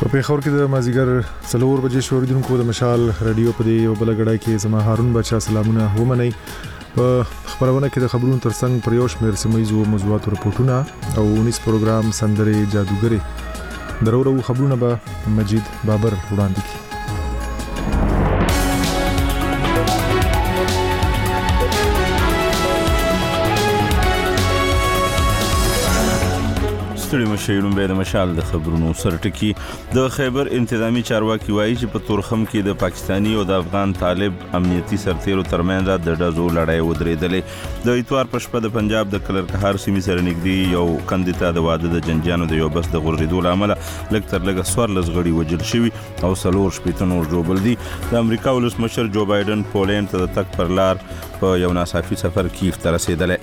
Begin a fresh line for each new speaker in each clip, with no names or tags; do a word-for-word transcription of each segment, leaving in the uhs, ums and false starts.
په خبر کې د مازیګر څلور بجې شوریدونکو د مشال رادیو په دی یو بل غړای کې زما هارون بچا سلامونه ومني په خبرونه کې د خبرونو ترڅنګ پر یو شمېر سیمایي موضوعات او رپورټونه او انیس پروګرام سندري جادوګری درورو خبرونه به مجید بابر وړاندې کړي.
ستړي مشایلون به د مشال د خبرونو سرټکی د خیبر انتظامی چارواکي وایي چې په تورخم کې د پاکستانی او د افغان طالب امنیتي سرتیرو ترمنځ د ډزو لړۍ ودرېدلې. د اتوار په شپه د پنجاب د کلر کهار سیمې سره نږدې یو کندیتا د واده د جنجانو د یو بس د غورځېدو له امله لږ تر لږه څوارلس غړي وژل شوي او څلور شپېته نور ژوبل دي. د امریکا ولسمشر جو بایډن پولینډ ته د تګ پر لار په یو ناڅاپي سفر کیف ته رسېدلی.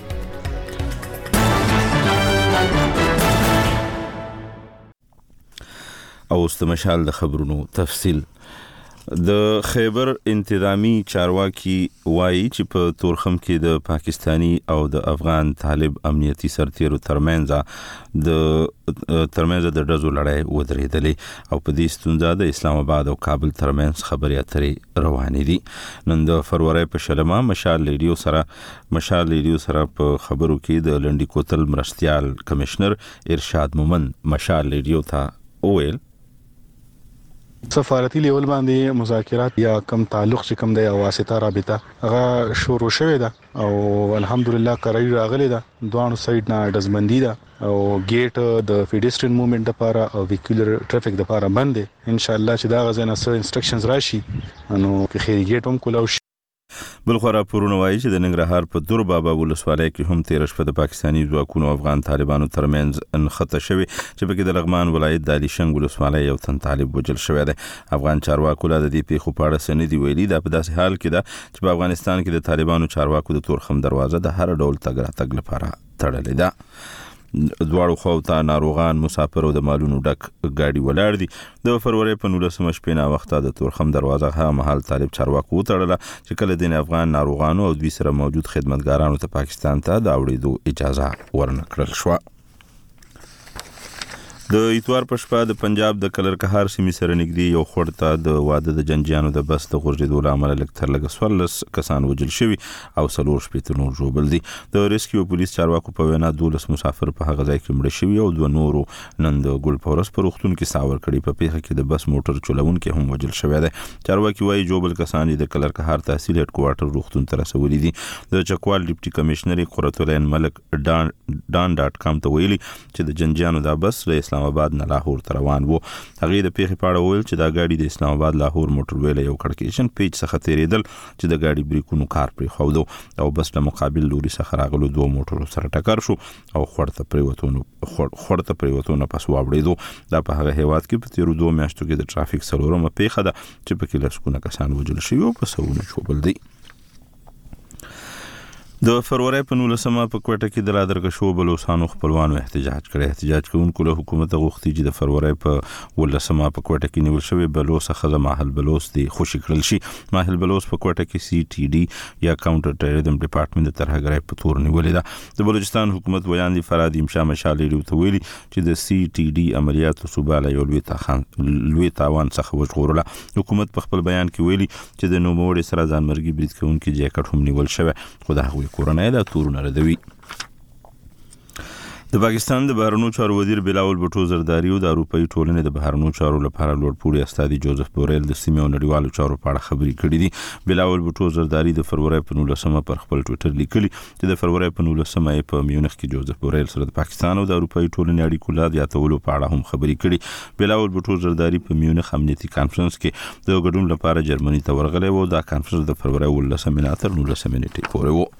او استمشال د خبرونو تفصیل. د خیبر انتظامی چارواکي وایي چې په تورخم کې د پاکستانی او د افغان طالب امنیتي سرتیرو ترمنځ د ترمنځ د ډزو لړۍ ودرېدلې او په دې ستونزه د اسلام آباد او کابل ترمنځ خبرې اترې روانې دي. نن د فروری په شلمه مشال ریډیو سره مشال ریډیو سره په خبرو کې د لنډی کوتل مرستيال کمشنر ارشاد مومن مشال ریډیو ته وویل
سفارتي لیول باندې مذاکرات یا کم تعلق چې کم د واسطه رابطه هغه شروع شوه ده او الحمدلله قرار راغلی ده. دوه سایډ نه دزمندی ده او ګیټ د پیډسترین موومېنټ لپاره او ویکولر ټرافیک لپاره بند دي. ان شاء الله چې دا غزنه سره انسترکشنز راشي نو په خیر ګیټ هم کولاو.
بل خو راپورونه وایي چې د ننګرهار په دور بابا ولسوالۍ کې هم تیر شپه د پاکستانی ځواکونو افغان طالبانو ترمنځ انخته شوی چې په کې د لغمان ولایت د علي شنګ ولسوالۍ یو تن طالب وژل شوی دی. افغان چارواکو له دې پیښو په اړه سندې ویلي دا په داسې حال کې ده چې په افغانستان کې د طالبانو چارواکو د تورخم دروازه د هر ډول تګ راتګ لپاره تړلې ده. دواړو خواو ته ناروغان مسافر او د مالونو ډک ګاډي ولاړ دي. د فروری په نولسمه شپې نا وخته د تورخم دروازه هغه مهال طالب چارواکو وتړله چې کله د افغان ناروغانو او دوی سره موجود خدمتګارانو ته پاکستان ته د اوړېدو اجازه ورنکړل شوه. د اتوار په شپه د پنجاب د کلر کهار سیمې سره نږدې یو خړ ته د واده د جنجانو د بس د غورځېدو له امله لږ تر لږه څوارلس کسان وژل شوي او څلور شپېته نور ژوبل دي. د ریسکیو پولیس چارواکو په وینا دولس مسافر په هغه ځای کې مړه شوي او دوه نورو نن د ګل په ورځ په روغتون کې ساور کړي. په پیښه کې د بس موټر چلوونکی هم وژل شوی دی. چارواکي وایي جوبل کسان د کلر کهار تحصیل هډ کوارټر روغتون ته رسولي دي. د چکوال ډیپټي کمشنر قرۃ العین ملک ډان ډان ډاټ کام ته ویلي چې د جنجانو د بس له اسلام آباد نه لاهور روان وو. هغه د پیښې په اړه ویل چې دا ګاډي د اسلام آباد لاهور موټر ویل یو کړکېشن پیج څخه تیریدل چې د ګاډي بریکونو کار پرې خو او بس له مقابل لوري څخه راغلو دوه موټرو سره ټکر شو او خړته پریوتونو خړته پریوتونو پس واوړېدو. دا په هغه هیواد کې په تیرو دوه میاشتو کې د ټرافیک څلورمه پیښه ده چې په کې لسګونه کسان وژل شوي او په سلونه ژوبل دي. د فروری په نولسمه په کوټه کې د رادرګشو بلوچستانو خپلوانو احتجاج کړی. احتجاج کوونکو له حکومت غوښتي چې د فروری په ولسمه په کوټه کې نیول شوی بلوچ څخه ماحل بلوچ دی خوشی کړل شي. ماحل بلوچ په کوټه کې سی ټي ډي یا کاونټر ټیرریزم ډپارټمنټ د ترهګرۍ په تور نیولې ده. د بلوچستان حکومت ویان دی فرادی مشا مشال لري ویلي چې د سی ټي ډي عملیاتو صوباله یو لوی تاخان لوی تاوان څخه وژغورله. حکومت په خپل بیان کې ویلي چې د نوموړي سره ځانمرګي برید کوونکي جاکټ هم نیول شوی خو د هغوی کورنۍ دا تورونه ردوي. د پاکستان د بهرنیو چارو وزیر بلاول بټو زرداری او د اروپאי ټولنې د بهرنیو چارو لپاره لوړپوړي استاذ جوزف بورل د سیمې او نړیوالو چارو په اړه خبرې کړې دي. بلاول بټو زرداری د فروری په نولسمه پر خپل ټوئیټر لیکلي چې د فروری په نولسمه په میونخ کې جوزف بورل سره د پاکستان او د اروپאי ټولنې اړیکو لا زیاتولو په اړه هم خبرې کړې. بلاول بټو زرداری په میونخ امنیتي کانفرنس کې د ګډون لپاره جرمني ته ورغلی و. دا کانفرنس د فروری ولسمه نه تر نولسمه نیټې پورې و.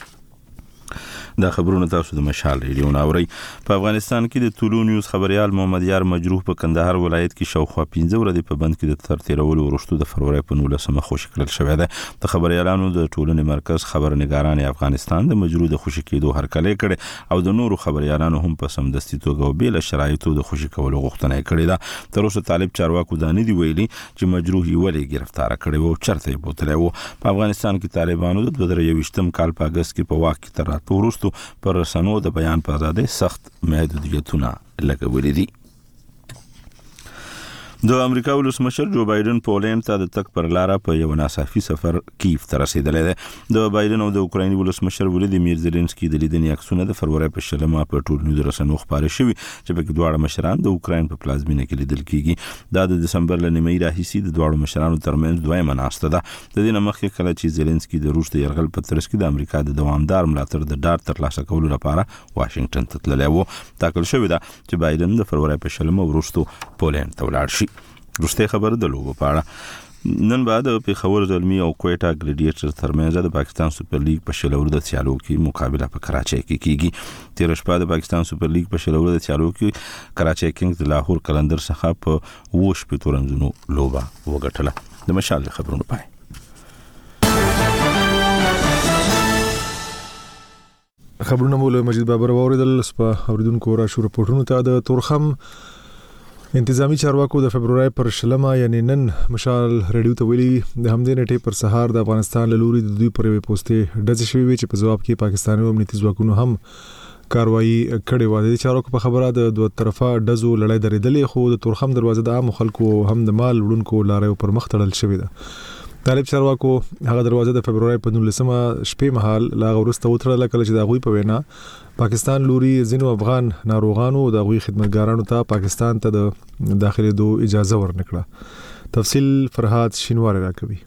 دا خبرونه تاسو د مشال ریډیو ناوري. په افغانستان کې د طلوع نیوز خبريال محمد یار مجروح په کندهار ولایت کې شاوخوا پنځه ورځې په بند کې د ترتیرولو وروسته د فروری په نولسمه خوشی کړل شوی دی. د خبريالانو د ټولنې مرکز خبرنګاران افغانستان د مجروح د خوشی کېدو هرکلی کړي او د نورو خبريالانو هم په سمدستي توګه او بیل شرایطو د خوشی کولو غوښتنه کړې ده. تر اوسه طالب چارواکو دانی دی ویلي چې مجروح یې ولې گرفتار کړي وو چرته یې بوتلی وو. په افغانستان کې طالبانو د دوه زره یوویشتم کال په اگست کې په واک کې تر راتلو وروسته پر رسنو د بیان په آزادۍ سخت محدودیتونه لګولې دي. د امریکا ولسمشر جو بایدن پولند ته د تک پر لار په یو ناڅاپي سفر کیف ته رسیدلی دی. د بایدن او د اوکراین ولسمشر ولادیمیر زيلنسکي د لیدنې عکسونه د فروری په شلمه په ټولنیزو رسنیو خپاره شوي چې په کې دواړه مشران د اوکراین په پلازمینه کې لیدل کیږي. دا د دسمبر له نیمې راهیسې د دواړو مشرانو ترمنځ دویمه ناسته ده. د دې نه مخکې کله چې زيلنسکي د روس د یرغل په ترڅ کې د امریکا د دوامدار ملاتړ د ډاډ ترلاسه کولو لپاره واشنگټن ته تللی و. ټاکل شوی ده چې بایدن د فروری په شلمه وروسته پولند ته ولاړ شي. روسته خبر د لوبو په اړه نن بعد په خبر زلمی او کوټا ګریډیټر ترمنځ د پاکستان سوپر لیګ په شلور د سیالو کې مقابله په کراچۍ کې کیږي. تیر شپه د پاکستان سوپر لیګ په شلور د سیالو کې کراچۍ کینګز د لاهور کلندر څخه په ووش په تورنځونو لوبه وګټله. د مشال خبرونو پای
خبرونه مول مجید بابر اوریدل سپه اوریدونکو را شو رپورټونو ته د تورخم انتظامی چارواکو د فبرवरी پر شلمه یعنی نن مشال ریډیو ته ویلي د همدې نټې پر سهار د افغانستان له لوري د دوی پر وی پوسټه ډز شوی چې په جواب کې پاکستاني امنیتي ځواکونو هم کاروایی کړې و. د چارواکو په خبره د دوه طرفه ډزو لړۍ درېدلې خو د تورخم دروازه د عام خلکو هم د مال وړونکو لارې پر مخ تړل شوې ده. طالب چارواکو هغه دروازه د فبرवरी په نولسمه شپې مهال لا غورسته وترل کله چې د غوي په وینا پاکستان لوري ځینو افغان ناروغانو د غوي خدمتګارانو ته پاکستان ته د داخلي دو اجازه ورنکړه. تفصیل فرهاد شینوار راکوي.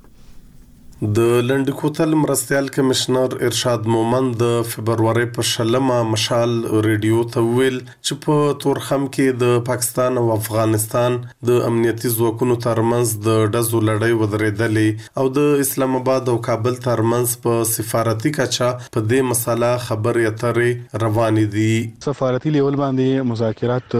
د لندکوتل مرستيال کمشنر ارشاد مومند د فبرवरी په شلمه مشال ریډیو ته ویل چې په تورخم کې د پاکستان او افغانستان د امنیتي ځواکونو ترمنځ د ډزو لړۍ ودرېدلې او د اسلام آباد او کابل ترمنځ په سفارتي کچا په دې مسله خبرې اترې روانې دي.
سفارتي لیول باندې مذاکرات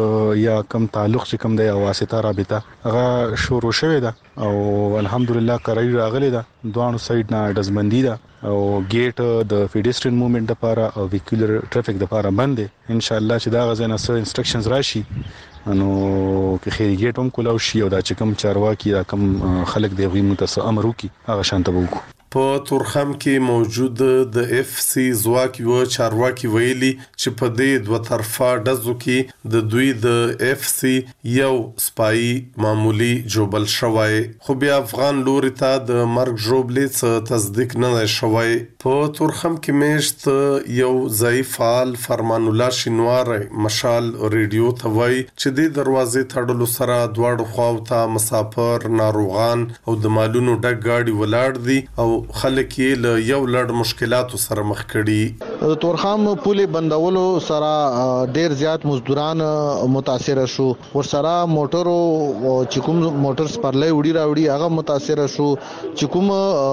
یا کم تعلق چې کم دی او واسطه رابطه هغه شروع شوه ده او الحمدلله قرار راغلی ده. دوانو سایډ نه دزمندی ده او ګیټ د پیډسترین موومېنټ لپاره او ویکولر ټریفیک لپاره بند دي. ان شاء الله چې دا غزنه سره انسترکشنز راشي نو که خیر ګیټ هم کولاو شي او دا چې کوم چارواکي دا کوم خلک دی غوي متص امر وکي هغه شانته وکړو.
په تورخم کې موجود د اف سی ځواک یو چارواکي ویلي چې په دې دوه طرفه ډزو کې د دوی د اف سی یو سپای معمولی جوبل شوی خو بیا افغان لوري ته د مرګ جوبلې څخه تصدیق نه شوی. په تورخم کې میشت یو ضعیف فعال فرمان الله شینوار مشال ریډیو ته وای چې د دروازې تړلو سره دواړو خواو ته مسافر ناروغان او د مالونو ډک گاډي ولاړ دي او خلک یې له یو لړ مشکلاتو سره مخ کړي.
د تورخم پولې بندولو سره ډیر زیات مزدوران متاثر شو. ور سره موټرو چې کوم موټر سپرلې وړي راوړي هغه متاثر شو. چې کوم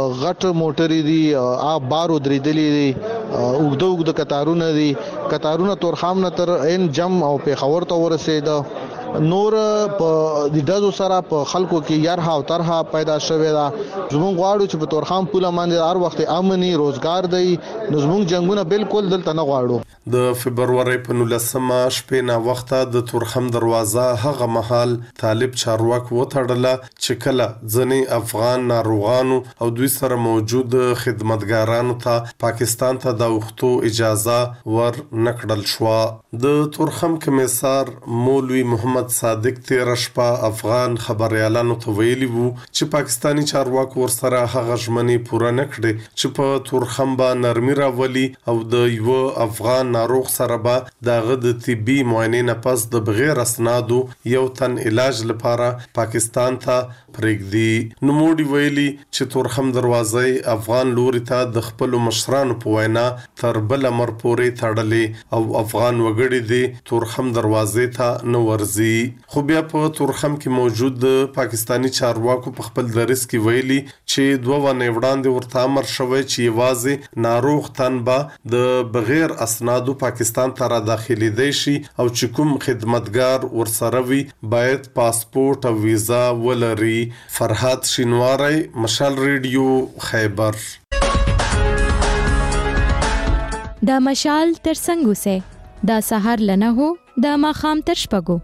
غټ موټرې دي ا بارو درېدلې دي وګدو وګد کتارونه دي کتارونه تورخم نه تر ان جم او په خبر ته ورسېده. نور په د دازو سره په خلکو کې یارها او ترها پیدا شوه دا. زموږ غواړو چې په تورخم پوله باندې هر وخت امني روزګار دی. نو زموږ جنگونه بالکل دلته نه غواړو.
د فبرवरी په نولسمه شپې نه وخته د تورخم دروازه هغه محل طالب چارواک وتړله چې کله ځنې افغان ناروغانو او دوی سره موجود خدمتګارانو ته پاکستان ته د وختو اجازه ور نکړل شو. د تورخم کمیسار مولوی محمد صادق تیر شپه افغان خبريالانو ته ویلي وو چې پاکستانی چارواکو ور سره هغه ژمنې پوره نکړي چې په تورخم با نرمي راولي او د یو افغان ناروغ سره به دغه د طبي معاینې نه پس د بغیر اسنادو یو تن علاج لپاره پاکستان ته پرېږدي. نو موډي ویلي چې تورخم دروازه افغان لوري ته د خپل مشرانو په وینا تر بل امر پورې تړلې او افغان وګړي دي تورخم دروازه ته نو ورزي. خو بیا په تورخم کې موجود پاکستانی چارواکو په خپل درس کې ویلي چې دوه ونه وړاندې ورته امر شوی چې یوازې ناروغ تن به د بغیر اسناد دو پاکستان ته را داخلي دی شي او چې کوم خدمتګار ورسره وي باید پاسپورت او ویزا ولري. فرهاد شینواری مشال ریډیو خیبر.
دا مشال تر څنګه سه دا سحر لنه هو دا ماخام تر شپګو.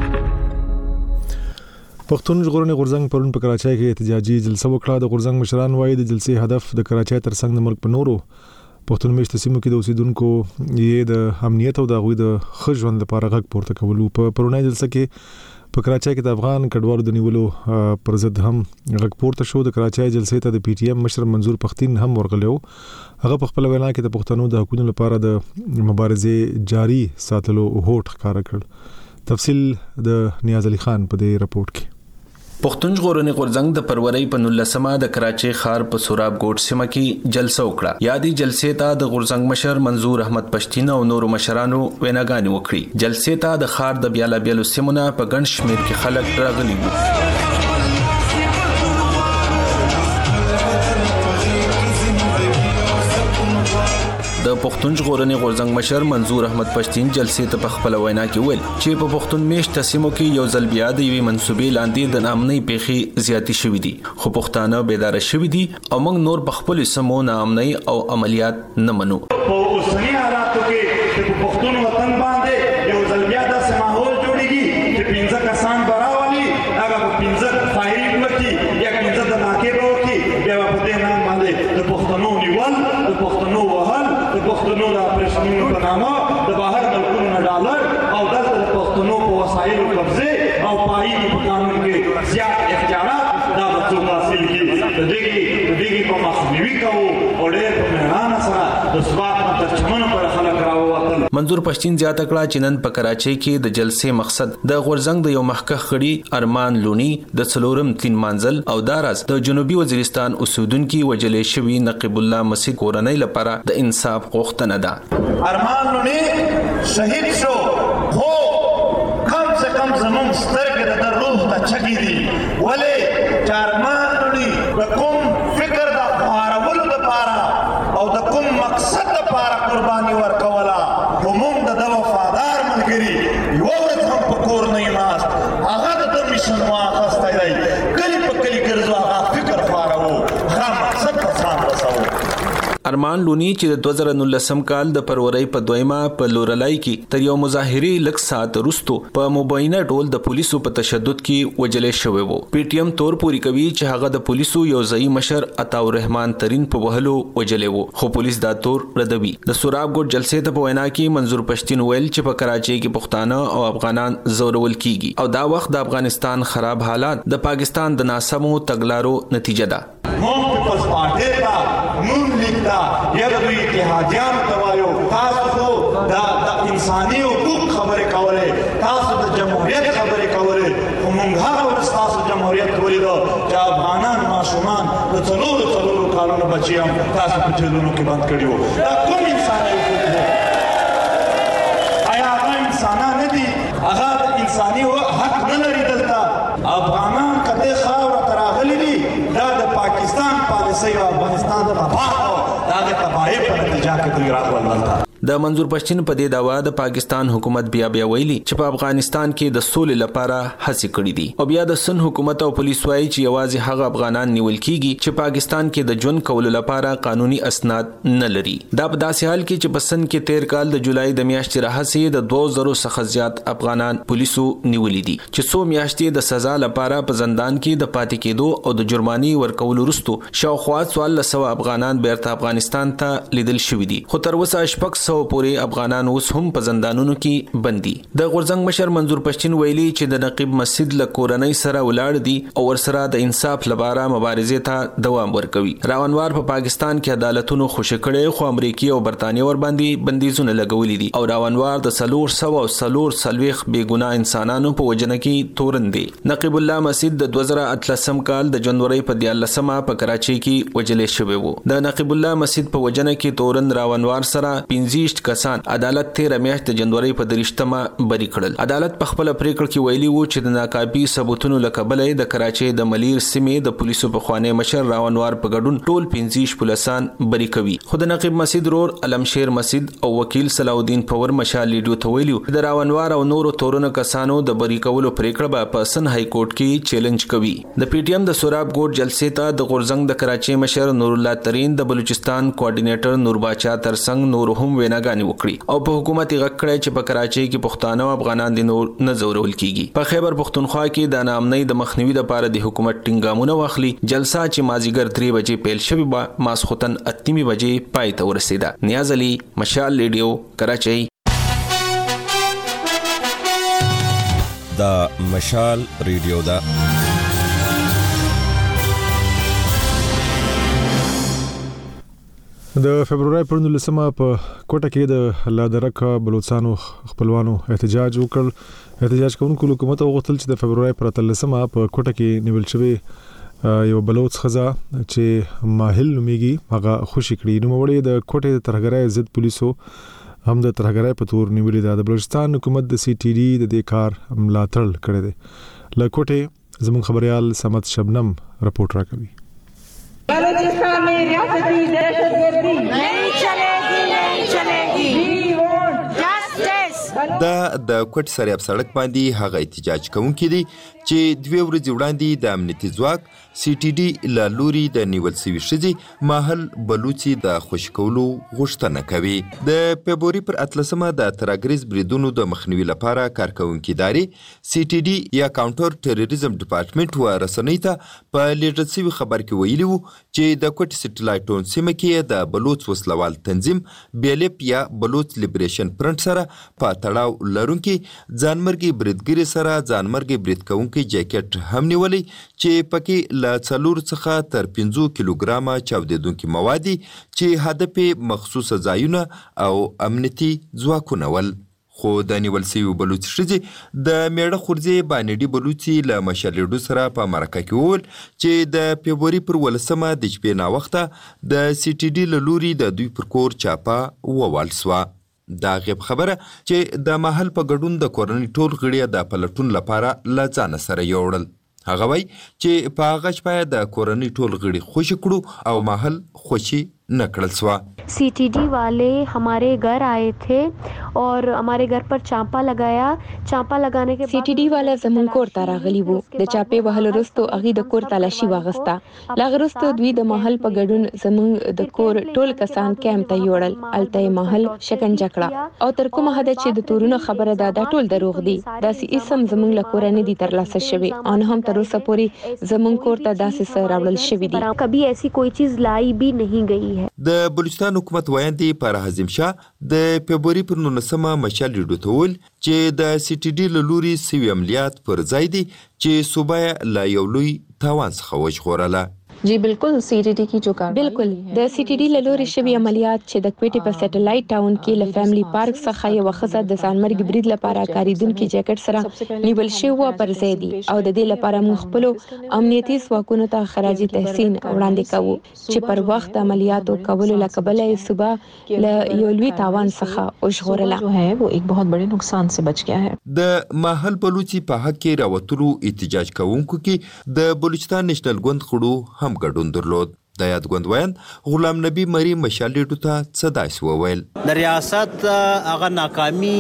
پښتون ژغورنې غورځنګ پرون په کراچۍ کې احتجاجي جلسه وکړه. د غورځنګ مشران وایي د جلسې هدف د کراچۍ تر څنګ د ملک په نورو پښتون میشت سیمو کې د اوسیدونکو یې د امنیت او د غوي د خژوند لپاره غږ پورته کول. په پرونی جلسه کې په کراچۍ کې د افغان کډوالو د نیولو پر ضد هم غږ پورته شو. د کراچۍ جلسې ته د پی ټی ایم مشر منظور پښتين هم ورغلی و. هغه په خپل وینا کې د پښتنو د حقوقو لپاره د مبارزې جاری ساتلو هوډ ښکاره کړ. تفصیل د نیاز علي خان په دې رپورت کې.
پښتون ژغورنې غورځنګ د فروری په نولسمه د کراچۍ ښار په سوراب ګوټ سیمه کې جلسه وکړه. یادي جلسې ته د غورځنګ مشر منظور احمد پښتين او نورو مشرانو ویناګانې وکړي. جلسې ته د ښار د بیاله بیلو سیمونه په ګڼ شمېر کې خلک راغلي وو. د پښتون ژغورنې غورځنګ مشر منظور احمد پښتين جلسې ته په خپل وینا کې ویل چې په پښتون میشته سیمو کې یو ځل بیا د یوې منسوبې لاندې د ناامنۍ پیښې زیاتې شوې دي، خو پښتانه بیدار شوي دي او موږ نور په خپل سیمو ناامنۍ او عملیات نه منو.
په اوسنی حالاتو کې چې په پښتون وطن باندې یو ځل بیا داسې ماحول جوړیږي چې پنځه کسان براولي هغه په پنځه فایرینګ وکړي یا پنځه د ناکې به وکړي، بیا په دې نام باندې د پښتنو نیول، د پښتنو وهل، د پښتنو د اپریشنونو په نامه د بهر ملکونو نه ډالر او دلته د پښتنو په وسایلو قبضې او پایي په قانون کې زیات اختیارات دا به څوک حاصل کړي. د دې د دې په مخنیوي کوو او ډېر په مهربانه سره د ثبات په ترجمانو پر خلک راووتل.
منظور پښتين زیاته کړه چې نن په کراچۍ کې د جلسې مقصد د غورځنګ د یو مخکښ غړي ارمان لونی د څلورم تین منزل او داراز د جنوبي وزیرستان اوسیدونکو وجلې شوی نقیب الله مسیح کورنۍ لپاره د انصاف غوښتنه ده.
ارمان لونی شهید شو، خو کم سے کم زمون سترګې د روح ته چګې دي. ولې چې ارمان لونی د کوم فکر د خوارولو لپاره او د کوم مقصد لپاره قرباني ورکوله، خو موږ د ده وفادار ملګري یوه ورځ هم په کور نه یې ناست، هغه د ده میشن واخیستی دی، کلي په کلي ګرځو، هغه فکر خوارو، هغه مقصد ته ځان رسوو.
ارمان لونی چې د دوه زره نولسم کال د فروری په دویمه په لورلای کې تر یو مظاهرې لږ ساعت وروسته په مبینه ډول د پولیسو په تشدد کې وجلې شوی وو. پی ټی ایم تور پوری کوي چې هغه د پولیسو یو ځای مشر عطاء الرحمن ترين په وهلو وجلې وو، خو پولیس دا تور ردوي. د سوراب ګوټ جلسې ته په وینا کې منظور پښتين ویل چې په کراچۍ کې پښتانه او افغانان زورول کیږي او دا وخت د افغانستان خراب حالات د پاکستان د ناسمو تګلارو نتیجه ده.
موږ پیپلز پارټي ته نون لیکتا یا د دوی اتحادیانو ته وایو تاسو خو د انساني حقوق خبرې کولې، تاسو د جمهوریت خبرې کولې، خو موږ هغه ورځ تاسو جمهوریت ولیدو چې افغانان ماشومان د څلورو څلورو کالونو بچي هم تاسو په جیلونو کې بند کړي وو. دا کوم انساني حقوق دي؟ آیا هغه انسانان نه دي؟ هغه د انساني حق نه لري دلته؟ افغانان که دې خاوره ته راغلي دي دا د پاکستان پالیسۍ او افغانستان د تباہ او د هغې تباهۍ په نتیجه کې دوی راغلل دلته.
د منظور پښتين په دې داوا د پاکستان حکومت بیا بیا ویلي چې په افغانستان کې د سولې لپاره هڅې کړې دي او بیا د سن حکومت او پولیس وايي چې یوازې هغه افغانان نیول کیږي چې پاکستان کې د ژوند کولو لپاره قانوني اسناد نه لري. دا په داسې حال کې چې په سن کې تیر کال د جولای د میاشتې راهیسې د دوه زره څخه زیات افغانان پولیسو نیولي دي چې څو میاشتې د سزا لپاره په زندان کې د پاتې کېدو او د جرماني ورکولو وروسته شاوخوا څوارلس سوه افغانان بیرته افغانستان ته لیدل شوي دي، خو تر اوسه شپږ سوه پورې افغانان اوس هم په زندانونو کې بندي. د غورځنګ مشر منظور پښتين ویلي چې د نقیب مسجد له کورنۍ سره ولاړ دي او ورسره د انصاف لپاره مبارزې ته دوام ورکوي. راونوار په پا پاکستان کې عدالتونو خوشی کړي، خو امریکای او برتانیې ور باندې بندیزونه لګولې دي او راونوار د سلور سو او سلور سلويخ بیګناه انسانانو په وجنه کې تورن دي. نقیب الله مسجد د دوه زره اتلسم کال د جنوري په دیارلسمه په کراچۍ کې وجلې شوی وو. د نقیب الله مسجد په وجنه کې تورن راونوار سره پنځه کسان عدالت تیر میاشت د جنوري په درشتمه بری کړل. عدالت په خپل پریکړه کې ویلي وو چې د ناکافي ثبوتونو لکبلې د کراچۍ د ملیر سیمې د پولیسو په خوانې مشر راونوار په ګډون ټول پنځه پولیسان بری کوي. خو د نقیب مسجد رور علمشیر مسجد او وکیل صلاح الدین پور مشال لیډیو ته ویلو د راونوار او نورو تورونو کسانو د بری کولو پریکړه په سن های کورټ کې چیلنج کوي. د پی ټی ایم د سوراب ګوټ جلسې ته د غورځنګ د کراچۍ مشر نور الله ترين د بلوچستان کوارډینیټر نور باچا ترڅنګ نور هم ویناګانې وکړي او په حکومت یې غږ کړی چې په کراچۍ کې پښتانه او افغانان د نور نه زورول کیږي. په خیبر پښتونخوا کې د ناامنۍ د مخنیوي لپاره د حکومت ټینګامونه واخلي. جلسه چې مازیګر درې بجې پیل شوی و ماسختن اتمې بجې پای ته ورسیده. نیاز علي، مشال ریډیو، کراچۍ.
دا مشال ریډیو دا
د فبرवरी پر نولسمه په کوټه کې د لادرک بلوچستانو خپلوانو احتجاج وکړ. احتجاج کوونکو حکومت غوښتل چې د فبرवरी پر اتلسمه په کوټه کې نیول شوی یو بلوچ خزا چې ماهل نوميږي هغه خوشی کړي. نو وړي د کوټه ترهګرای ضد پولیسو هم د ترهګرای په تور نیولې ده. د بلوچستان حکومت د سی ټي ډي د دې کار ملاتړ کړی دی. له کوټه زموږ خبريال سمت شبنم رپورټ راکوي.
بلوچستان में रियासती दहशतगर्दी नहीं चलेगी नहीं चलेगी We want justice.
دا د کوټ سریاب سړک باندې هغه احتجاج کوونکي دي چې دوه ورځې وړاندې د امنیتي ځواک سی ټي ډي له لوري د نیول سوي ښځې ماهل بلوچي د خوشي کولو غوښتنه کوي. د فبرवरी پر اتلسمه د ترهګریز بریدونو د مخنیوي لپاره کارکوونکي ادارې سی ټي ډي یا کاونټر ټیرریزم ډپارټمنټ و رسنۍ ته په لیږل سوي خبر کې ویلي وو چې د کوټ سټلایټ ټاون سیمه کې د بلوچ وسلوال تنظیم بیلیپ یا بلوچ لیبریشن فرنټ سره په تړاو لرونکي ځانمرګي بریدګري سره ځانمرګي برید کوونکي جاکټ هم نیولې چې پکې له څلور څخه تر پنځه کیلوګرامه چاودیدونکي مواد چې هدف مخصوصه ځایونه او امنیتي ځواکونه ول. خو د نیول سوي بلوچ ښځې د میړه خورځې بانډي بلوچي له مشالېډو سره په مرکه کې وویل چې د فبرवरी پر ولسمه د شپې ناوخته د سی ټي ډي له لوري د دوی پر کور چاپه ووال سوه. دا غیب خبره چې د محل په ګډون د کورنۍ ټول غړي د پلټون لپاره له ځان سره یوړل. هغه وایي چې په هغه شپه د کورنۍ ټول غړي خوشي کړو او محل خوشي न कड़ल स्वा।
सी टी डी वाले हमारे घर आए थे और हमारे घर पर चांपा लगाया. चांपा लगाने के
सी टी डी वाला زمون کور ته راغلی وو. د چاپې وهلو وروسته هغه د کور تلاشي واغسته. لا وروسته دوی د محل په ګډون زمون د کور ټول کسان کیمپ ته یوړل. الته محل شکنجه کړه او تر کومه حد چې د تورونو خبره ده دا ټول دروغ دي. داسې اسم زمون له کور نه دي ترلاسه شوی. ان هم تر اوسه پورې زمون کور ته داسې سره راوړل شوی دي.
کبھی ایسی کوئی چیز लाई भी नहीं गई.
د بلوچستان حکومت وایندې پر حزم شاه د فبرवरी پر نولسمه مشال ریډو ته ویل چې د سی ټي ډي له لوري سوي عملیات پر ځای دي چې صوبه لا یو لوی تاوان څخه وژغورله.
जी बिल्कुल सी टी डी की जो कार बिल्कुल د सी टी डी له لوري شوی عملیات چې د کوټې په سټلایټ ټاون کې له فیملی پارک څخه یو خزه د ځانمرګ برید لپاره کاریدونکو جاکټ سره نیول شوی و پر ځای دي او د دې لپاره موږ خپل امنیتي ځواکونو ته خراج تحسین وړاندې کوو چې پر وخت عملیاتو کولو لکبل صوبه له یو لوی تاوان څخه وژغورله جو ہے وہ ایک बहुत बड़े नुकसान से बच गया है.
د ماحل بلوچي په حق کې راوتلو احتجاج کوونکو کې د بلوچستان نېشنل ګوند خړو هم ګډون درلود. د یاد ګوندویان غلام نبی مری مشالېټو ته څه داسې وویل.
د ریاست هغه ناکامي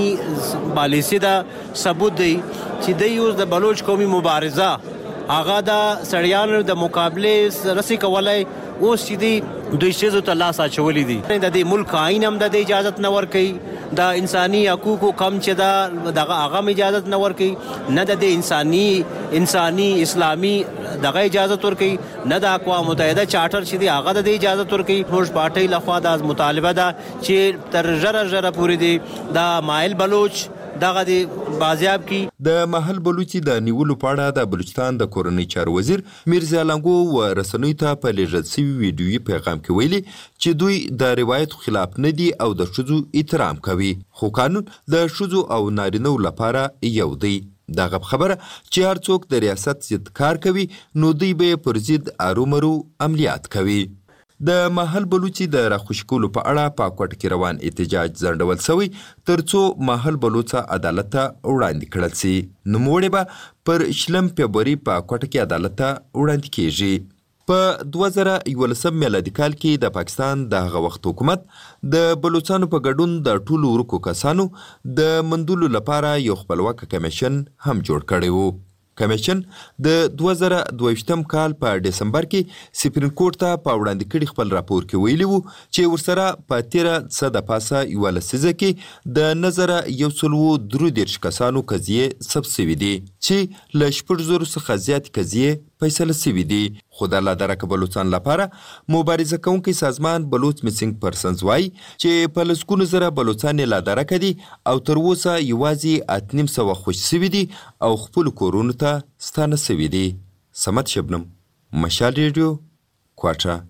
پالیسي دا ثبوت دی چې د یوز د بلوچ قومي مبارزه هغه د سړیانو د مقابله رسي کولای اوس چې دی دوی شیزو ته لاس اچولي دي. د دې ملک آئین هم د اجازت نه ورکوي. د انساني حقوقو کم چې دا دغه هغه اجازت نه ورکوي. نه د انساني انساني اسلامي دغه اجازت ورکوي. نه د اقوام متحده چارټر چې دی هغه د اجازت ورکوي. موږ پارټي لخوا د مطالبه ده چې تر ژره ژره پورې دی د مایل بلوچ دغه دی بازیاب کی.
د محل بلوچي د نیولو پاړه د بلوچستان د کورنۍ چارو وزیر میرزا لنګو و رسنۍ ته په لیږل سوي ویډیويي پیغام کې ویلي چې دوی د روایت خلاف نه دي او د ښځو احترام کوي. خو قانون د ښځو او نارینهو لپاره یو دی. دغه خبره چې هر څوک د ریاست ضد کار کوي نو دوی به پر ضد ارومرو عملیات کوي. د محل بلوچي د راخوشي کولو په اړه په کوټه کې روان احتجاج ځنډول شوی ترڅو محل بلوچا عدالت ته وړاندې کړل شي. نوموړی به پر شلم فبرवरी په کوټه کې عدالت ته وړاندې کیږي. په دوه زره یولسم میلادي کال کې د پاکستان د هغه وخت حکومت د بلوچستانو په ګډون د ټولو ورکو کسانو د مندلو لپاره یو خپلواک کمیشن هم جوړ کړی وو. کمیشن د دوه زره دوهویشتم کال په ډسمبر کې سپریم کورټ ته په وړاندې کړي خپل راپور کې ویلي وو چې ورسره په تیره څه د پاسه یوه لسیزه کې د نظره یو سل درې دېرش کسانو قضیې ثبت شوي دي چې له شپږ زرو څخه زیاتې قضیې فیصله شوي دي. خو د الله درکه بلوچستان لپاره مبارزه کوونکی سازمان بلوچ میسنګ پرسنز وایي چې په لسګونو زره بلوچستان یې لا درکه دي او تر اوسه یوازې اته نیم سوه خوشي شوي دي او خپلو کورونو ته ستانه شوي دي. صمد شبنم، مشال ریډیو، کوټه.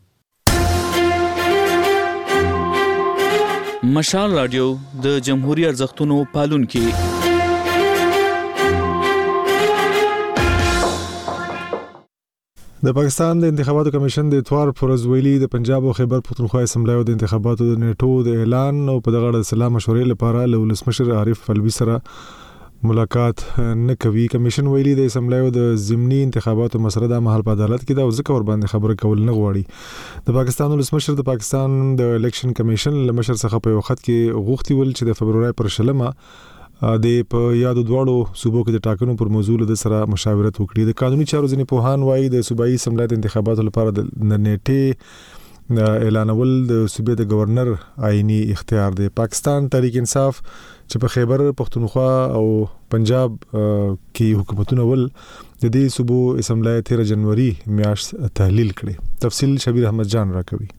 مشال رادیو د جمهوریت ارزښتونو پالونکي.
د پاکستان د انتخاباتو کمیشن د اتوار پر ورځ ویلي د پنجاب او خیبر پختونخوا اسمبلیو د انتخاباتو د نیټو د اعلان او په دغه اړه سلا مشورې لپاره له ولسمشر عارف الوی سره ملاقات نه کوي. کمیشن ویلي د اسمبلیو د ضمني انتخاباتو مسله د مهال په عدالت کې دا ځکه ور باندې خبره کول نه غواړي. د پاکستان ولسمشر د پاکستان د الیکشن کمیشن له مشر څخه په وخت کې غوښتي ول چې د فبرवरी پر شلمه د په یادو دواړو صوبو کې د ټاکنو پر موضوع له سره مشاورت وکړي. د قانوني چارو ځینې پوهان وایي د صوبایي اسمبلی د انتخاباتو لپاره د نیټې اعلانول د صوبې د گورنر آئینی اختیار دی. پاکستان تحریک انصاف چې په خیبر پختونخوا او پنجاب کې حکومتونه ول د دې صوبو اسمبلی تیرہ جنوري میاشت تحلیل کړي. تفصیل شبیر احمد جان راکوي.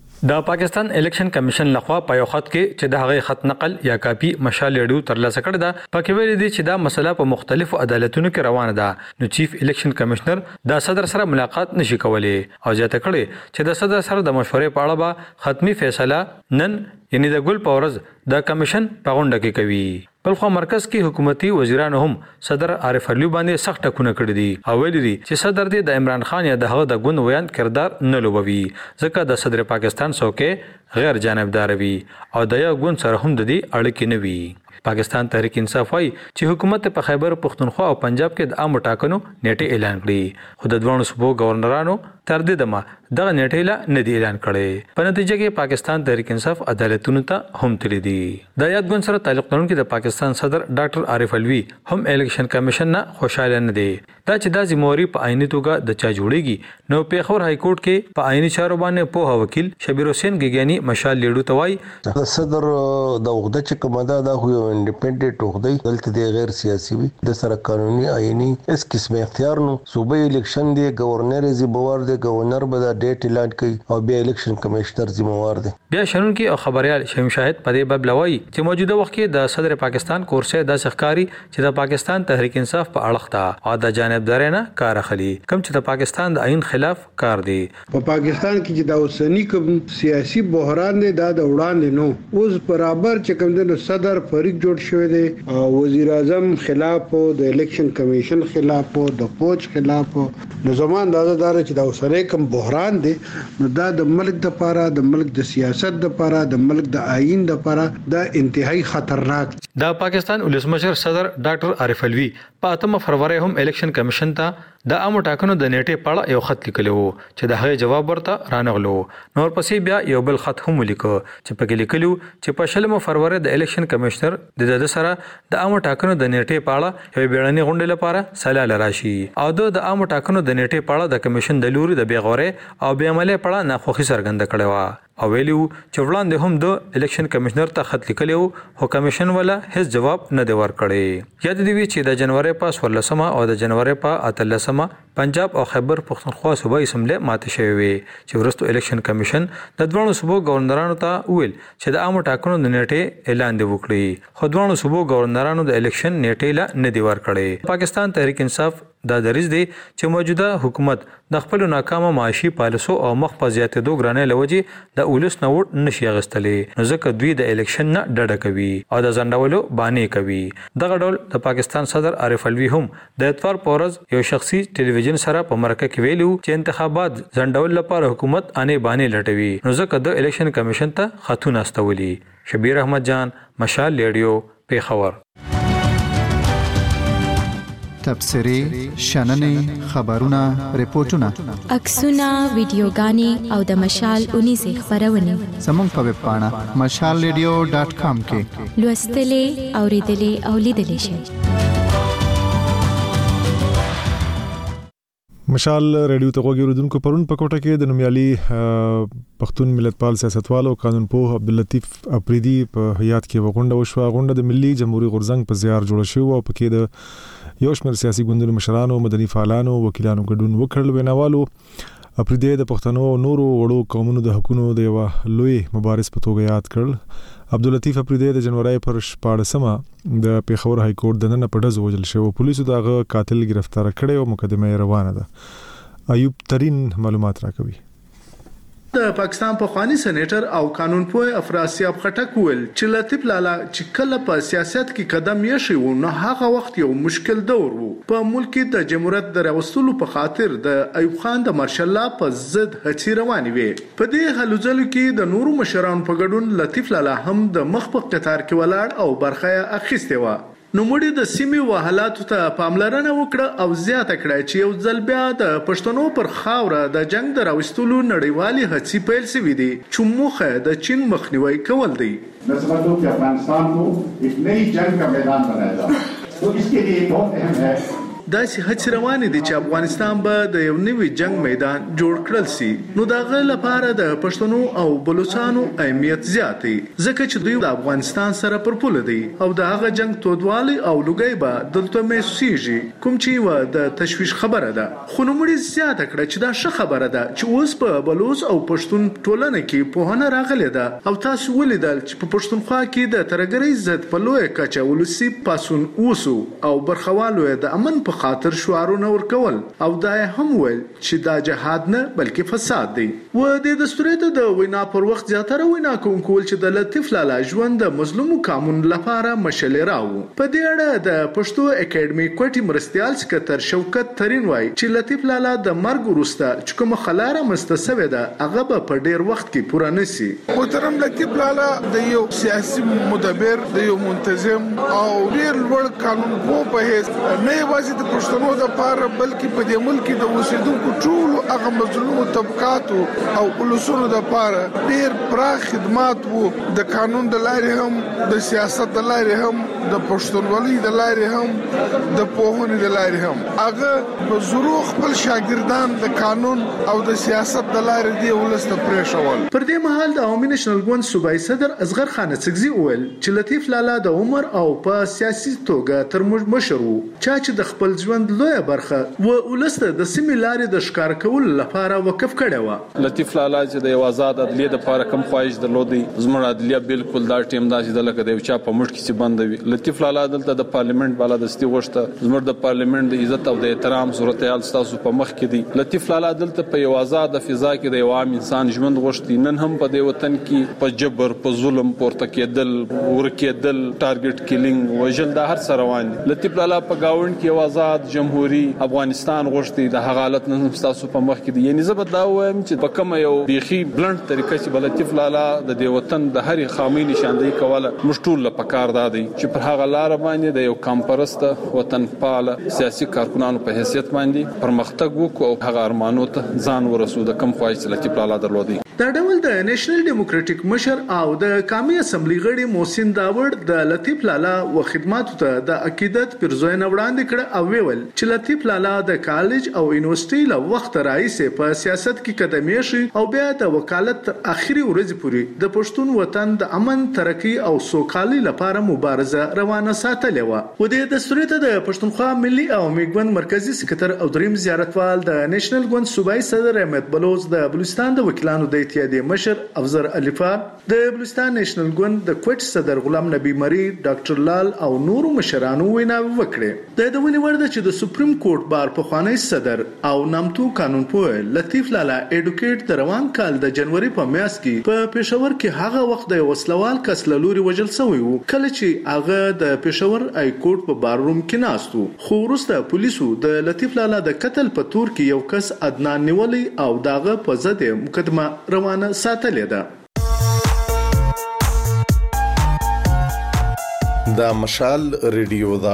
د پاکستان الیکشن کمیشن لخوا په یو خط کې چې د هغه خط نقل یا کاپی مشال ریډیو ترلاسه کړی دا پکې ویل دي چې دا مسله په مختلفو عدالتونو کې روانه ده. نو چیف الیکشن کمشنر د صدر سره ملاقات نشي کولای او ځاته کړي چې د صدر سره د مشورې په اړه به ختمي فیصله نن یعنی د ګل پورز د کمیشن په غونډه کې کوي. بلخو مرکز کې حکومتي وزیرانو هم صدر عارف الوی باندې سخت ټکونه کړی دي او ویلي دي چې صدر دې د عمران خان یا د هغه د ګوند ویان کردار نه لوبوي ځکه د صدر پاکستان څوکې غیر جانبدار وي او د یو ګوند سره هم د دې اړیکې نه وي. پاکستان تحریک انصاف وايي چې حکومت په خیبر پختونخوا او پنجاب کې د عام ټاکنو نیټه اعلان کړي خو د دوه صوبو گورنرانو تر دې دمه دغه نیټه لا نه دی اعلان کړي. په نتیجه کې پاکستان تحریک انصاف عدالتونو ته هم تللی دي. د یاد ګوند سره تعلق لرونکي د پاکستان صدر ډاکټر عارف الوی هم الیکشن کمیشن نه خوشاله نه دي دا چې د ذمہواری په عیني توګه د چا جوړیږي. نو پیښور های کورټ کې په عیني چارو باندې په وکیل شبیر حسین ګیګانی مشال لیډو توای
صدر د وګړه چې کومه دا خو انډیپندنت وګړي دلته د غیر سیاسي وي د سره قانوني عیني اس قسم اختیار نو صوبې الیکشن دی گورنر ذمہوار دی گورنر به د ډیټ اعلان کوي او بیا الیکشن کمشنر ذمہوار دی.
بیا شنن کې او خبريال شیم شاهد په دې باب لوي چې موجوده وخت کې د صدر پاکستان کورسه د سخکاری چې د پاکستان تحریک انصاف په اړه تا او د جانبدارانه کار اخلي کوم چې د پاکستان د عین خلاف کار دی.
په پاکستان کې چې د اوسنی کوم سیاسي بحران دی دا د وړاندې نو اوس برابر چې کوم د صدر فریق جوړ شوی دی او وزیر اعظم خلاف او د الیکشن کمیشن خلاف او د پوج خلاف نو زمون دا دار چې د اوسنی کوم بحران دی نو دا د ملک د لپاره د ملک د سیاست د لپاره د ملک د آئین د لپاره دا انتهایی خطرناک.
د پاکستان ولسمشر صدر ډاکټر عارف الوی په اتمه فروری هم الیکشن کمیشن ته د عام ټاکنو د نیټې په اړه یو خط لیکلی و چې د هغې جواب ورته رانغلو. نور پسې بیا یو بل خط هم ولیکو چې پکې لیکلو چې په شلمه فروری د الیکشن کمیشنر د د سره د عام ټاکنو د نیټې په اړه یو بیړنۍ غونډه لپاره سلاله راشي او د عام ټاکنو د نیټې په اړه د کمیشن د لوري د بیغورې او بیا عملي په اړه ناخوښي څرګنده کړې و او ویلو چې وړاندې هم د الیکشن کمیشنر ته خط لیکلی و خو کمیشن ولا هیڅ جواب نه دی ورکړی. یاد دی چې د جنوري په څوارلسمه او د جنوري په اتلسمه پنجاب او خیبر پختونخوا صوبایي اسمبلی ماته شوی وي چې ورستو الیکشن کمیشن د دوه صوبو گورنرانو ته ویل چې د عام ټاکنو د نیټې اعلان دی وکړي خو دوه صوبو گورنرانو د الیکشن نیټې لا نه دی ورکړی. پاکستان تحریک انصاف دا دریز دی چې موجوده حکومت د خپل ناکامه معاشي پالیسو او مخ په زیاتېدو ګرانۍ لوجې د اولس نه ووټ نشي اخیستلی نو ځکه دوی د الیکشن نه ډډه کوي او د ځنډولو بانې کوي. دغه ډول د پاکستان صدر عارف الوی هم د اتوار په ورځ یو شخصي ټلویزیون سره په مرکه کې ویلو چې انتخابات ځنډول لپاره حکومت انې بانې لټوي نو ځکه د الیکشن کمیشن ته خطونه استولي. شبیر احمد جان مشال ریډیو پیښور.
تبصرې شننې خبرونه ریپورتونه
عکسونه ویډیوګانې او د مشال اونیزه خبرونه
زموږ په ویب پاڼه مشال ریډیو ډاټ کام کې
لوستلې اوریدلې او لیدلې شئ.
مشال ریډیو ته غوږی اوریدونکو پرون په کوټه کې د نومیالي پښتون ملتپال سیاستوالو قانون پوه عبداللطیف اپریدي په هیات کې وغونډه وشوه. غونډه د ملي جمهوریت غورځنګ په زیار جوړه شوې او په کې د یو شمېر سیاسي ګوندونو مشرانو، مدني فعالانو، وکیلانو ګډون وکړل. ویناوالو اپریدي د پښتنو او نورو وړو قومونو د حقوقو د یو لوی مبارز په توګه یاد کړل. عبداللطیف اپریدي د جنوري پر شپاړسمه د پیښور های کورټ د نن په ډز وژل شو. پولیسو دغه قاتل گرفتار کړی او مقدمه روانه ده. ایوب ترين معلومات راکوي.
د پاکستان په خواني سېنیټر او قانون پوه افراسیاب خټک ویل چې لطیف لالا چې کله په سیاست کې قدم یې شو نو هغه وخت یو مشکل دور وو. په ملک کې د جمهوریت د راوستلو په خاطر د ایوب خان د مارشل لا په ضد هڅې روانې وې. په دې هلو ځلو کې د نورو مشرانو په ګډون لطیف لالا هم د مخ په قطار کې ولاړ او برخه اخیسته و. نو مړي د سیمې و حالاتو ته پاملرنه وکړه او زیاته کړه چې یو ځل بیا د پښتنو پر خاوره د جنگ د راوستلو نړیوالي هڅې پیل شوې دي چې موخه د چین مخنیوي کول دي.
मैं समझता हूं कि अफगानिस्तान को एक नई जंग का मैदान बनाया जाए तो इसके लिए बहुत अहम है
داسې هڅې روانې دي چې افغانستان به د یو نوي جنگ میدان جوړ کړل سي. نو دغه لپاره د پښتنو او بلوچستانو اهمیت زیات دی ځکه چې دوی د افغانستان سره پر پوله دي او د هغه جنگ تودوالي او لوګي به دلته محسوسيږي کوم چې و د تشويش خبره ده. خو نو مړي زیاته کړه چې دا ښه خبره ده چې اوس په بلوچ او پښتون ټولنه کې په هنر راغلي ده او تاسو ولیدل چې په پښتونخوا کې د ترګرۍ عزت په لوی کچه ولسی پاسون اوسو او برخوالو د امن په خاطر شعارونه ورکول او دا هم ول چې دا جهاد نه بلکې فساد دی. و د دستوري د وینا پر وخت زیاتره وینا کوونکول چې د لطیف لالا ژوند د مظلومو قانون لپاره مشلې راو. په دې اړه د پښتو اکیډمي کوټي مرستيال سکتر شوکت ترين وای چې لطیف لالا د مرګ وروسته چې کوم خلاره مستسوي ده هغه به په ډیر وخت کې پوره نشي.
محترم لطیف لالا د یو سیاسي مدبر د یو منتظم او ډیر لوړ قانون په هیڅ نه واسي پښتنو د پاره بلکې په دې ملک د اوسیدونکو ټول هغه مظلومو طبقاتو او ولسونو د پاره ډېر پراخ خدمات وو. د قانون د لارې هم د سیاست د لارې هم د پښتونولۍ د لارې هم د پوهنې د لارې هم هغه په زورو خپل شاګردان د قانون او د سیاست د لارې دی ولسته پریښول.
پر دې مهال د عوامي نېشنل ګوند صوبایي صدر اصغر خان سګزي وویل چې لطیف لالا د عمر او په سیاسي توګه تر موږ مشر وو چې د خپل ژوند لویه برخه و ولسته د سیمې لارې د ښکار کولو لپاره وقف کړی و.
لطیف لالا چې د آزاد عدلیه د لپاره کم خواهش درلودي زموږ عدلیه بالکل دا ټیم داسې د لکه د یو چا په مټ کې چې بندوي. لطیف لالا دلته د پارلیمنت بالا دستي غوښته زموږ د پارلیمنت د عزت او د احترام صورتحال ستاسو په مخ کې دي. لطیف لالا دلته په یو آزاد فضا کې د یو عام انسان ژوند غوښتي. نن هم په دې وطن کې په جبر په ظلم پورته کېدل ورکېدل ټارګټ کیلینګ وژل دا هر څه روان دي. لطیف لالا په گاوند کې آزاد جمهوریت افغانستان غوښتي د هغه حالت نن تاسو په مخ کې دي. یعنی زبر دا وایم چې په کوم یو بيخي بلند طریقې چې لطیف لالا د دې وطن د هرې خامي نشاندهي کوله مشټول لپاره دادي چې پر هغه لار باندې د یو کمپرست وطن پال سیاسي کارکونانو په حیثیت باندې پرمختګ وکړو او هغه ارمانو ته ځان ورسو د کم خواهش لطیف لالا درلودي.
دا ډول د نېشنل ډیموکراټک مشر او د قومي اسمبلی غړي محسن داوړ د لطیف لالا و خدماتو ته د عقیدت پرځوینه وړاندې کړ او ویل چې لطیف لالا د کالج او یونیورسيټي له وخت راځي په سیاست کې قدمې شي او بیا د وکالت تر اخري ورځې پورې د پښتون وطن د امن ترقی او سوکالي لپاره مبارزه روانه ساتلې و. و د دستوري ته د پښتونخوا ملي او میګوند مرکزی سکتر او دریم زیارتوال د نېشنل ګوند صوبایي صدر احمد بلوچ د بلوچستان د وکیلانو د اتحادیې مشر افزر الفار د بلوچستان نېشنل ګوند د کوټ صدر غلام نبی مری ډاکټر لال او نورو مشرانو ویناوي وکړې. د دونی ورده چې د سپریم کورټ بار په خوانی صدر او نامتو قانون پوه لطیف لالا اډوکیټ د روان کال د جنوري په میاشت کې په پېښور کې هغه وخت د وسلوال کس لوري وجل شوی وو کله چې هغه د پېښور ای کورټ په بارروم کې ناستو. خو وروسته پولیسو د لطیف لالا د قتل په تور کې یو کس عدنان نیولی او داغه په ضد مقدمه روانه ساتلې ده.
دا مشال ریډیو دا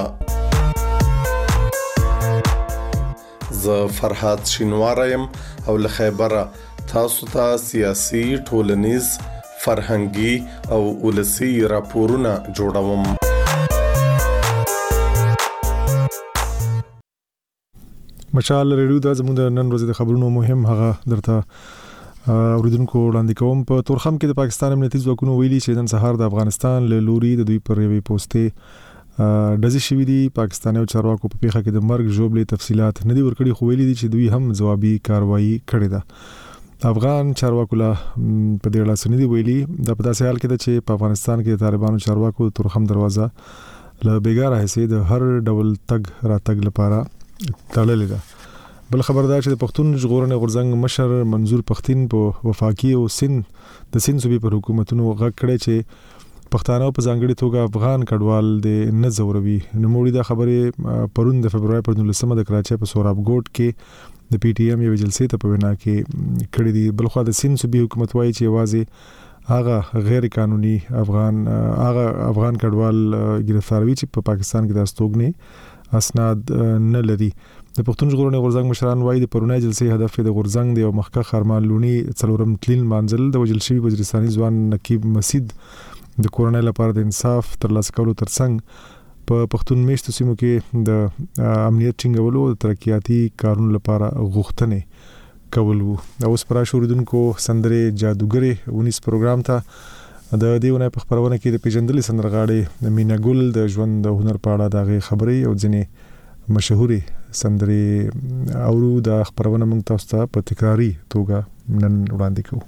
ز فرحات شینوارم او له خیبره تاسو ته سیاسي ټولنیز فرهنګي او ولسی راپورونه جوړوم.
مشال ریډیو د زموږ د نن ورځې د خبرونو مهم هغه درته اوریدونکو وړاندې کوم. په تورخم کې د پاکستان امنیتي ځواکونو ویلي چې نن سهار د افغانستان له لوري د دوی پر یوې پوسټې ډزې شوې دي. پاکستاني چارواکو په پیښه کې د مرګ ژوبلې تفصيلات نه دي ورکړي، خو ویلي دي چې دوی هم ځوابي کاروایی کړې ده. افغان چارواکو له په دې اړه سندې ویلي د په داسې حال کې ده چې په افغانستان کې د طالبانو چارواکو تورخم دروازه له بیګاره حیثیت د هر ډول تګ راتګ لپاره تړلې ده. بل خبردار چې د پښتون ژغورنې غورځنګ مشر منظور پښتين په وفاقي او سند د سند صوبې پر حکومتونو غږ کړی چې پښتانه په ځانګړي توګه افغان کډوال د نه زوروي. نوموړي دا خبره پرون د فبرवरी پر نولسمه د کراچۍ په سوراب ګوټ کې د پی ټی ایم یو جلسې ته په وینا کې کړې دي. بل خو د سند صوبې حکومت وايي چې واځي هغه غیر قانوني افغان هغه افغان کډوال گرفتاروي چې په پاکستان کې د استوګنې اسناد نه لري. د پښتون ژغورنې غورځنګ مشران وايي د پرونی جلسې هدف د غورځنګ د یو مخکښ خرمان لونی څلورم تلین منزل د وجل شوی وزیرستاني ځوان نقیب مسید د کورونای لپاره د انصاف ترلاسه کولو ترڅنګ په پښتون میشتو سیمو کې د امنیت ټینګولو او ترقیاتي کارونو لپاره غوښتنې کول وو. اوس پر شوریدونکو سندرې جادوګری ونیس پروګرام ته د دیونه په خبرونه کې د پیژندلې سندرغاړي مینا ګل د ژوند د هنر په اړه دغه خبرې او ځنې مشهوري سندرې اورو د خبرونه موږ تاسو ته په تکراری توګه نن وړاندې کوو.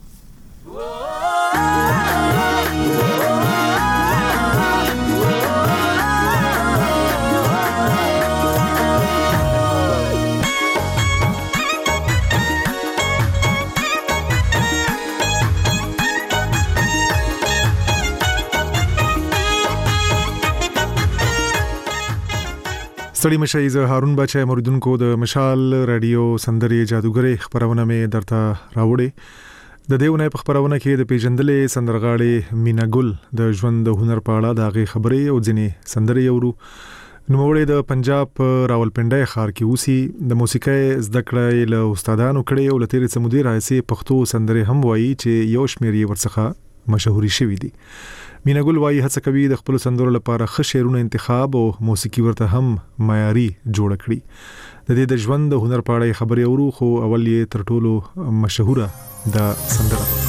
ستړي مشي زه هارون بچای موریدونکو د مشال رادیو سندرې جادوګری خبرونه مې درته راوړې. د دیونه په خبرونه کې د پیژندلې سندرغاړي مینا ګل د ژوند د هنر په اړه دغه خبرې او ځینې سندرې اورو. نوموړی د پنجاب په راولپنډای ښار کې اوسي. د موسیقۍ زده کړې له استادانو کړې او لتیرې سمودي راځي پښتو سندرې هم وایي چې یو شمېر یې ورڅخه مشهوري شوې دي. مینا ګل وايي هڅه کوي د خپل سندرو لپاره ښه شعرونه انتخاب او موسیقي ورته هم معیاري جوړ کړي. د دې د ژوند د هنر په اړه خبرې اورو، خو اول یې تر ټولو مشهوره د سندره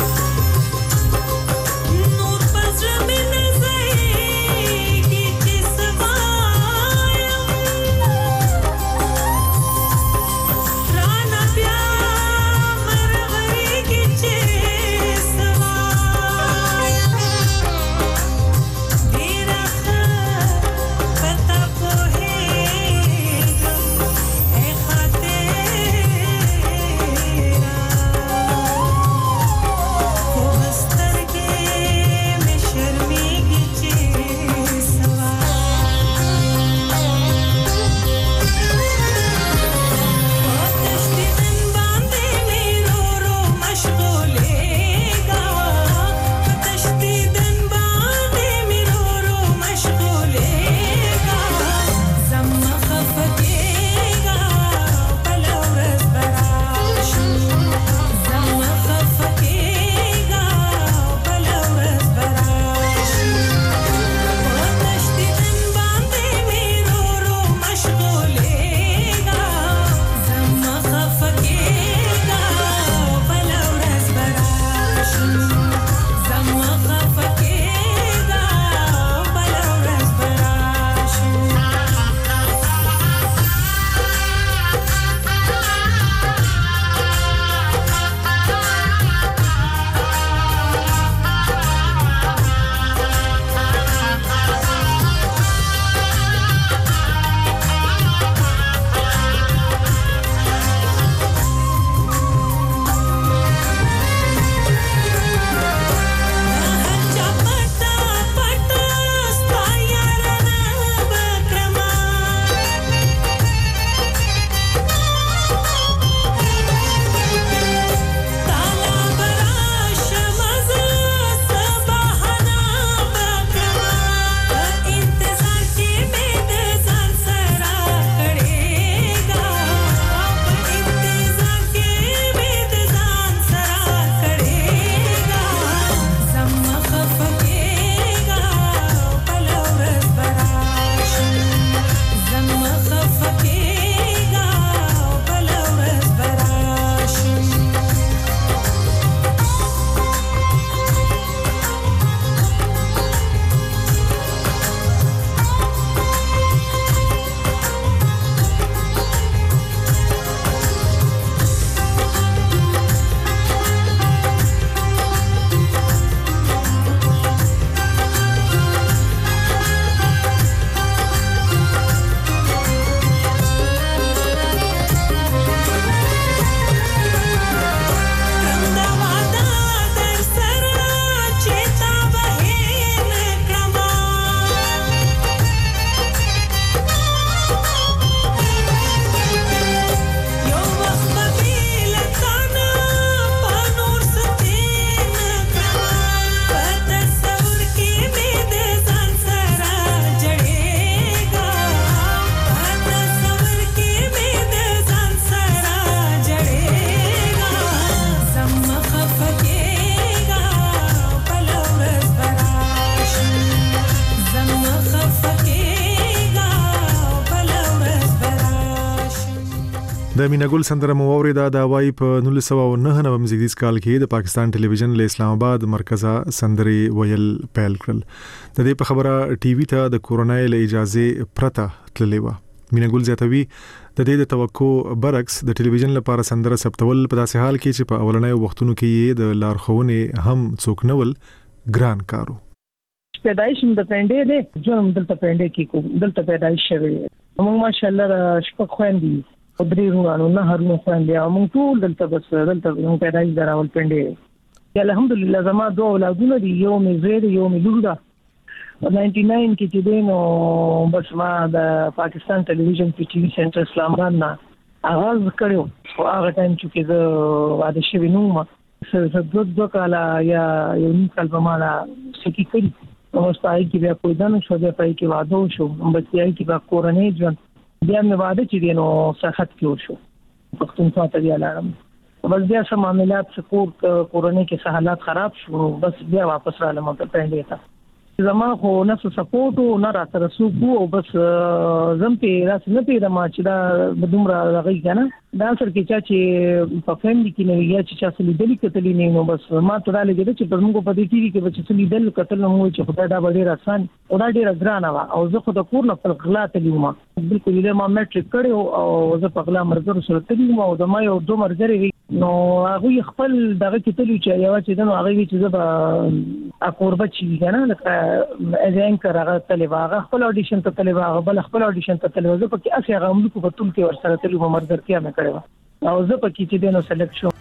د میناګل سندره مو اوریدا د وای په نولس سوه نهه نوي زیږدیز کال کې د پاکستان ټلویزیون له اسلام آباد مرکزه سندري ویل پیل کړل. د دې په خبره ټي وي ته د کورونا له اجازه پرته تللی و. میناګل زیاتوي د دې د توقع برعکس د ټلویزیون لپاره سندره ثبتول په داسې حال کې چې په اولنۍ وختونو کې د لارښوونې هم څوک نول ګران کارو.
پیدایش د پندې ده جو دلته پندې کې کو دلته پیدایش شوی موږ ماشاءالله شپږ خويندې او درې ورونو نه هرنو خويندې او موږ ټول دلته بس دلته موږ پیدایش دراول پندې الحمدلله زما دوه اولادونه دي یو مې زوی دی یو مې لور ده ناینټي ناین کې چې دینو بس ما د پاکستان ټلویزیون په ټي وي سنټر اسلام آباد نه اغاز کړو او هغه ټایم چې زه واده شوی نو ما سره د دوه کاله یا یو نیم کال په مالا سکی کړی او ستای کې بیا کوی دانو شو بیا پای کې واده شو بچی کې بیا کورنۍ ژوند بیا مې واده چې دینو صحت کې شو پښتونخوا ته بیا لاړم بس بیا سم معاملات سپورت کورنۍ کې حالات خراب شو بس بیا واپس را لمه ته پېندې تا زما خو نفس سپورټ او نه را سره سو او بس زم په راس نه پیدا ما چې دا بدوم را غي کنه دا سر کې چا چې په فیملی کې نه ویل چې چا سلی دلی کتلی نه نو بس ما ته را لګیږي چې په موږ په دې ټي وي کې چې سلی دل کتل نو چې خدای دا ډېر آسان او دا ډېر ګران و او زه خو د کور نه په غلا تلم بالکل له ما میټریک کړو او زه په غلا مرګ سره تلم او د ما یو دوه مرګري نو هغه خپل دغه کې تلو چې یو چې نو هغه چې زه به اقربت شي کنه از انکر هغه تلوا هغه خپل اډیشن ته تلوا هغه بل خپل اډیشن ته تلوا زه پکې اسی هغه موږ په ټول کې ورسره تلو مرګر کې مې کړو او زه پکې چې دینو سلیکټ شو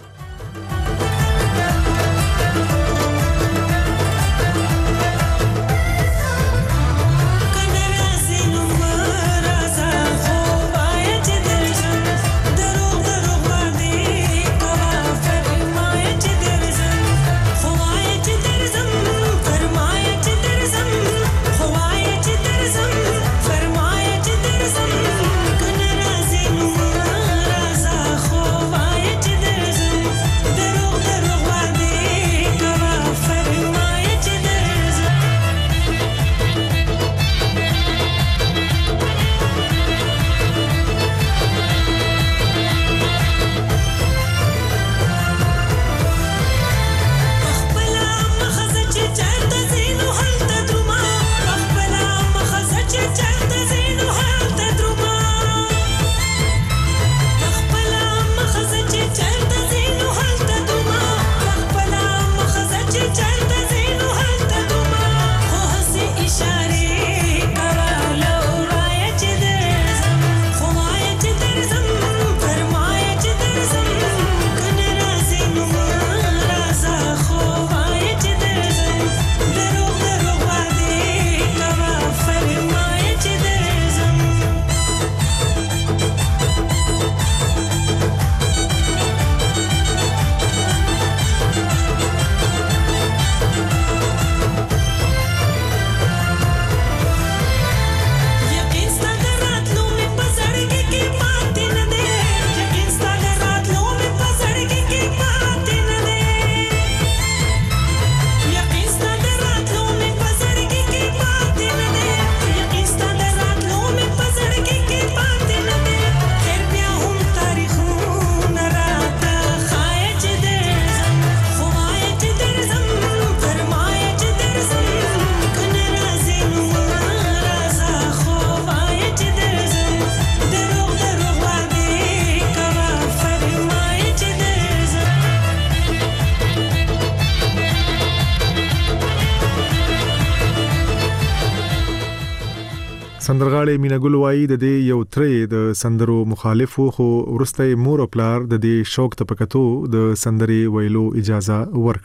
سندرغاړي میناګل وایي د دې یو ترې د سندرو مخالفو خو ورسته مور او پلار د دې شوق ته پکتو د سندري ویلو اجازه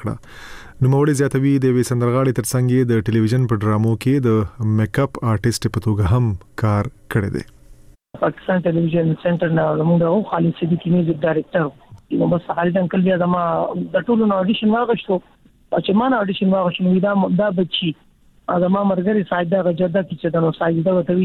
ورکړه. نو موري زیاتوي د وی سندرغاړي ترڅنګ د ټلویزیون په ډرامو کې د میک اپ آرټیست په توګه هم کار کړی دی. پاکستان ټلویزیون سنټر نه موږ او خالد صدیقی میوزیک ډایرکټر نو بس خالد انکل بیا زما د ټولو اډیشن واغښتو چې ما اډیشن واغښنو دا دا بچي دا ما مرګري ساجده غجدا چې دا نو ساجده وتوي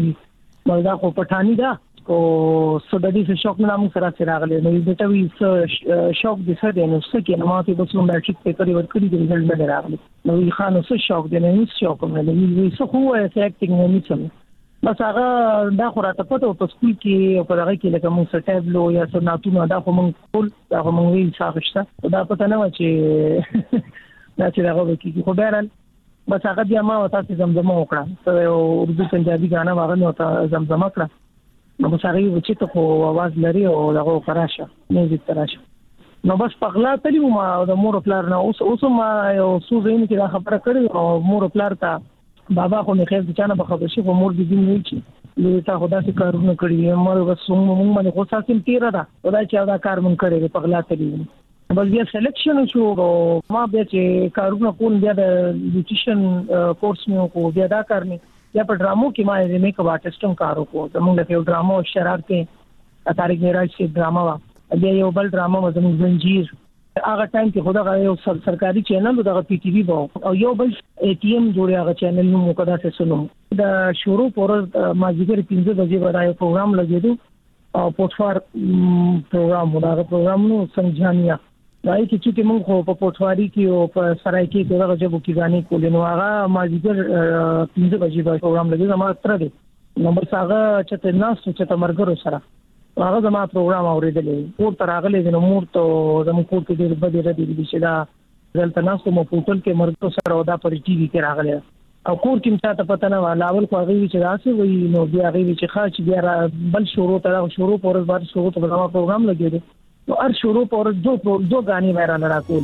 چې مردا کو پټانی دا او سودادي څه شوق نه موږ سره سره راغلي نو دې ته وی څه شوق دي څه دي نو څه کې نو ماته بس نو میټریک په کړی ورکړي د رزلټ نه راغلي نو یې خان څه شوق دي نه هیڅ شوق نه دی وی څه خو یې اکټینګ نه نشم بس هغه دا خو راته پته په سکول کې په هغه کې لکه موږ سټابلو یا سناتونه دا خو موږ ټول دا خو موږ ویل څه دا پته نه و چې دا چې هغه کې خو بهرال بس هغه بیا ما وتا چې زمزمه وکړه ته اردو پنجابي غانا واغ نه وتا زمزمه کړه نو بس هغه چې ته خو आवाज لري او هغه کراشه میوزیک کراشه نو بس پغلا تلی ما د مور پلار نه اوس اوس ما یو څو زین کې دا خبره کړې او مور پلار ته بابا خو نه خیر د چانه په خبر شي خو مور دې دې نه چی لوی تا خدا سي کارونه کړی مور بس موږ باندې خو ساتم تیر دا خدای چې دا کار مونږ کړی پغلا تلی بس بیا سلیکشن شو ما بیا چې کارونه کول بیا د نیوټریشن کورس مې کو بیا دا کارنی یا په ډرامو کې ما یې میک اپ آرټیسټم کارو کو زموږ له یو ډرامو شرارت کې طارق معراج سے ډراما وا بیا یو بل ډراما و زموږ زنجیر هغه ټایم کې خدا یو سرکاري چینل دغه پی ټی وی وو او یو بل ای ټی ایم جوړی هغه چینل نو مقدا څه سنو دا شروع پر ما ځګر پنځه بجې ورای پروګرام لګیدو او پوتفار پروګرام دا پروګرام نو سمجھانیا دای کی چې موږ خو په پوتواري کې او په سرای کې دغه جبو کې غاني کولې نو هغه ماجیګر پنځه بجې به پروګرام لګي زما تر دې نو بس هغه چې ناس چې تمرګرو سره هغه زما پروګرام اورېدلې پور تر هغه له مور ته زمو کور کې ډېر بده ردی دي چې دا دلته ناس مو پورتل کې مرګ سره او دا پر ټي وي کې راغله او کور کې مته ته پته نه و لاول خو هغه چې راسي وي نو بیا هغه چې خاص بیا بل شروع تر شروع پورز بعد شروع ته زما پروګرام لګي तो हर शुरू पर दो दो गाने मेरा लड़ा कोल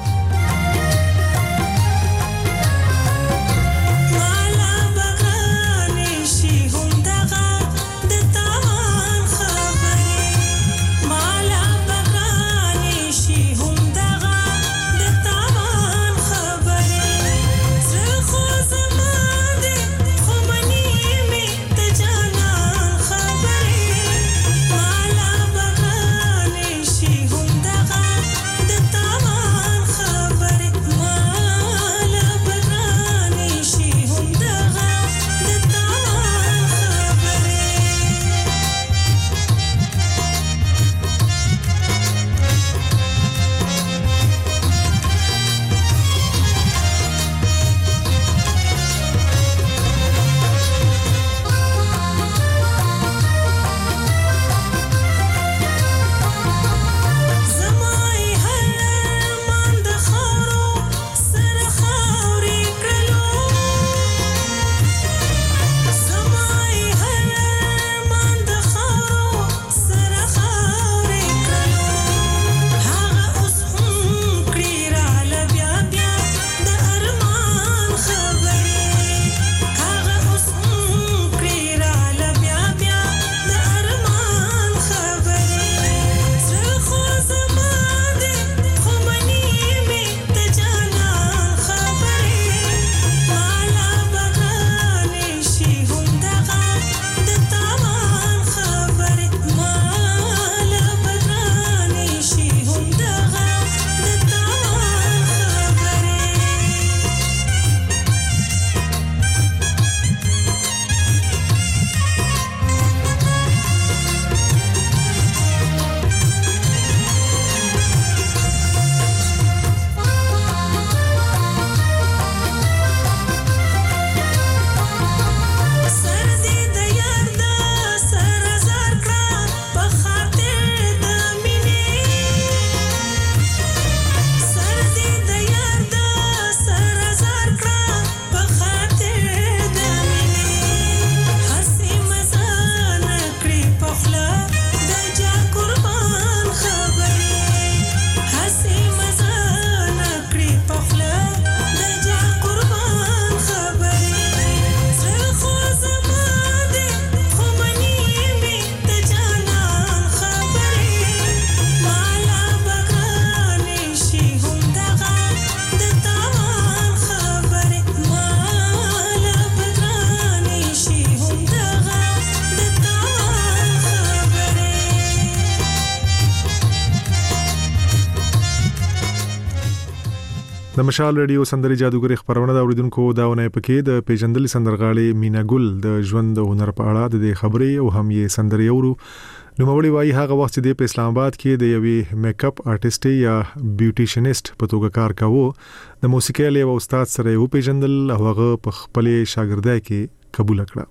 د مشال رادیو سندري جادوګر خبرونه دا اوریدونکو داونه پکې د پیژندل سندرغاړي مینا ګل د ژوند او هنر په اړه د خبرې او هم یې سندري اورو نو مولوی وايي هغه وخت چې د اسلام آباد کې د یوې میک اپ آرټیست یا بیوټیشنست په توګه کار کاوه د موسیقي له استاد سره یو پیژندل او هغه په خپل شاګردای کې قبول کړه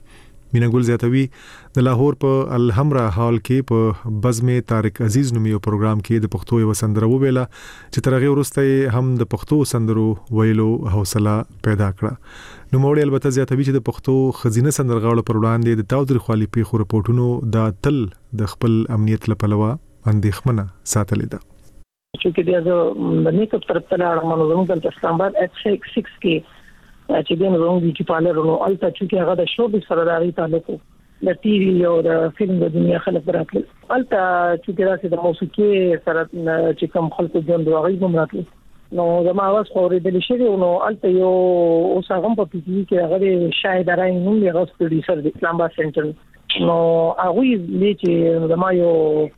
مینا ګل زیاتوي د لاهور په الحمرا هال کې په بزمه طارق عزیز نومي یو پروګرام کې د پښتو یو سندره ویله چې ترغه ورسته هم د پښتو سندرو ویلو حوصله پیدا کړه نو موړ البته زیاتوي چې د پښتو خزینه سندرغاړو پر وړاندې د تاوتریخوالي پیښو رپورټونو د تل د خپل امنیت لپاره اندېښمنه ساتلې ده
چې د نیکپ طرف ته لاړم نو زموږ د اسلام آباد اکس سکس کې چې دین زموږ بیوټي پارلر نو البته چې هغه د شو به سره راغی تعلق د ټي وي او د فلم د دنیا خلک راتل البته چې راځي د موسیقي سره چې کوم خلکو ژوند واغی هم راتل نو زما आवाज خورېدل شي نو البته یو اوس هغه په پی ټي کې هغه شاهد راي نوم یې غوښ پروډوسر د اسلام آباد سنټر نو هغه یې چې زما یو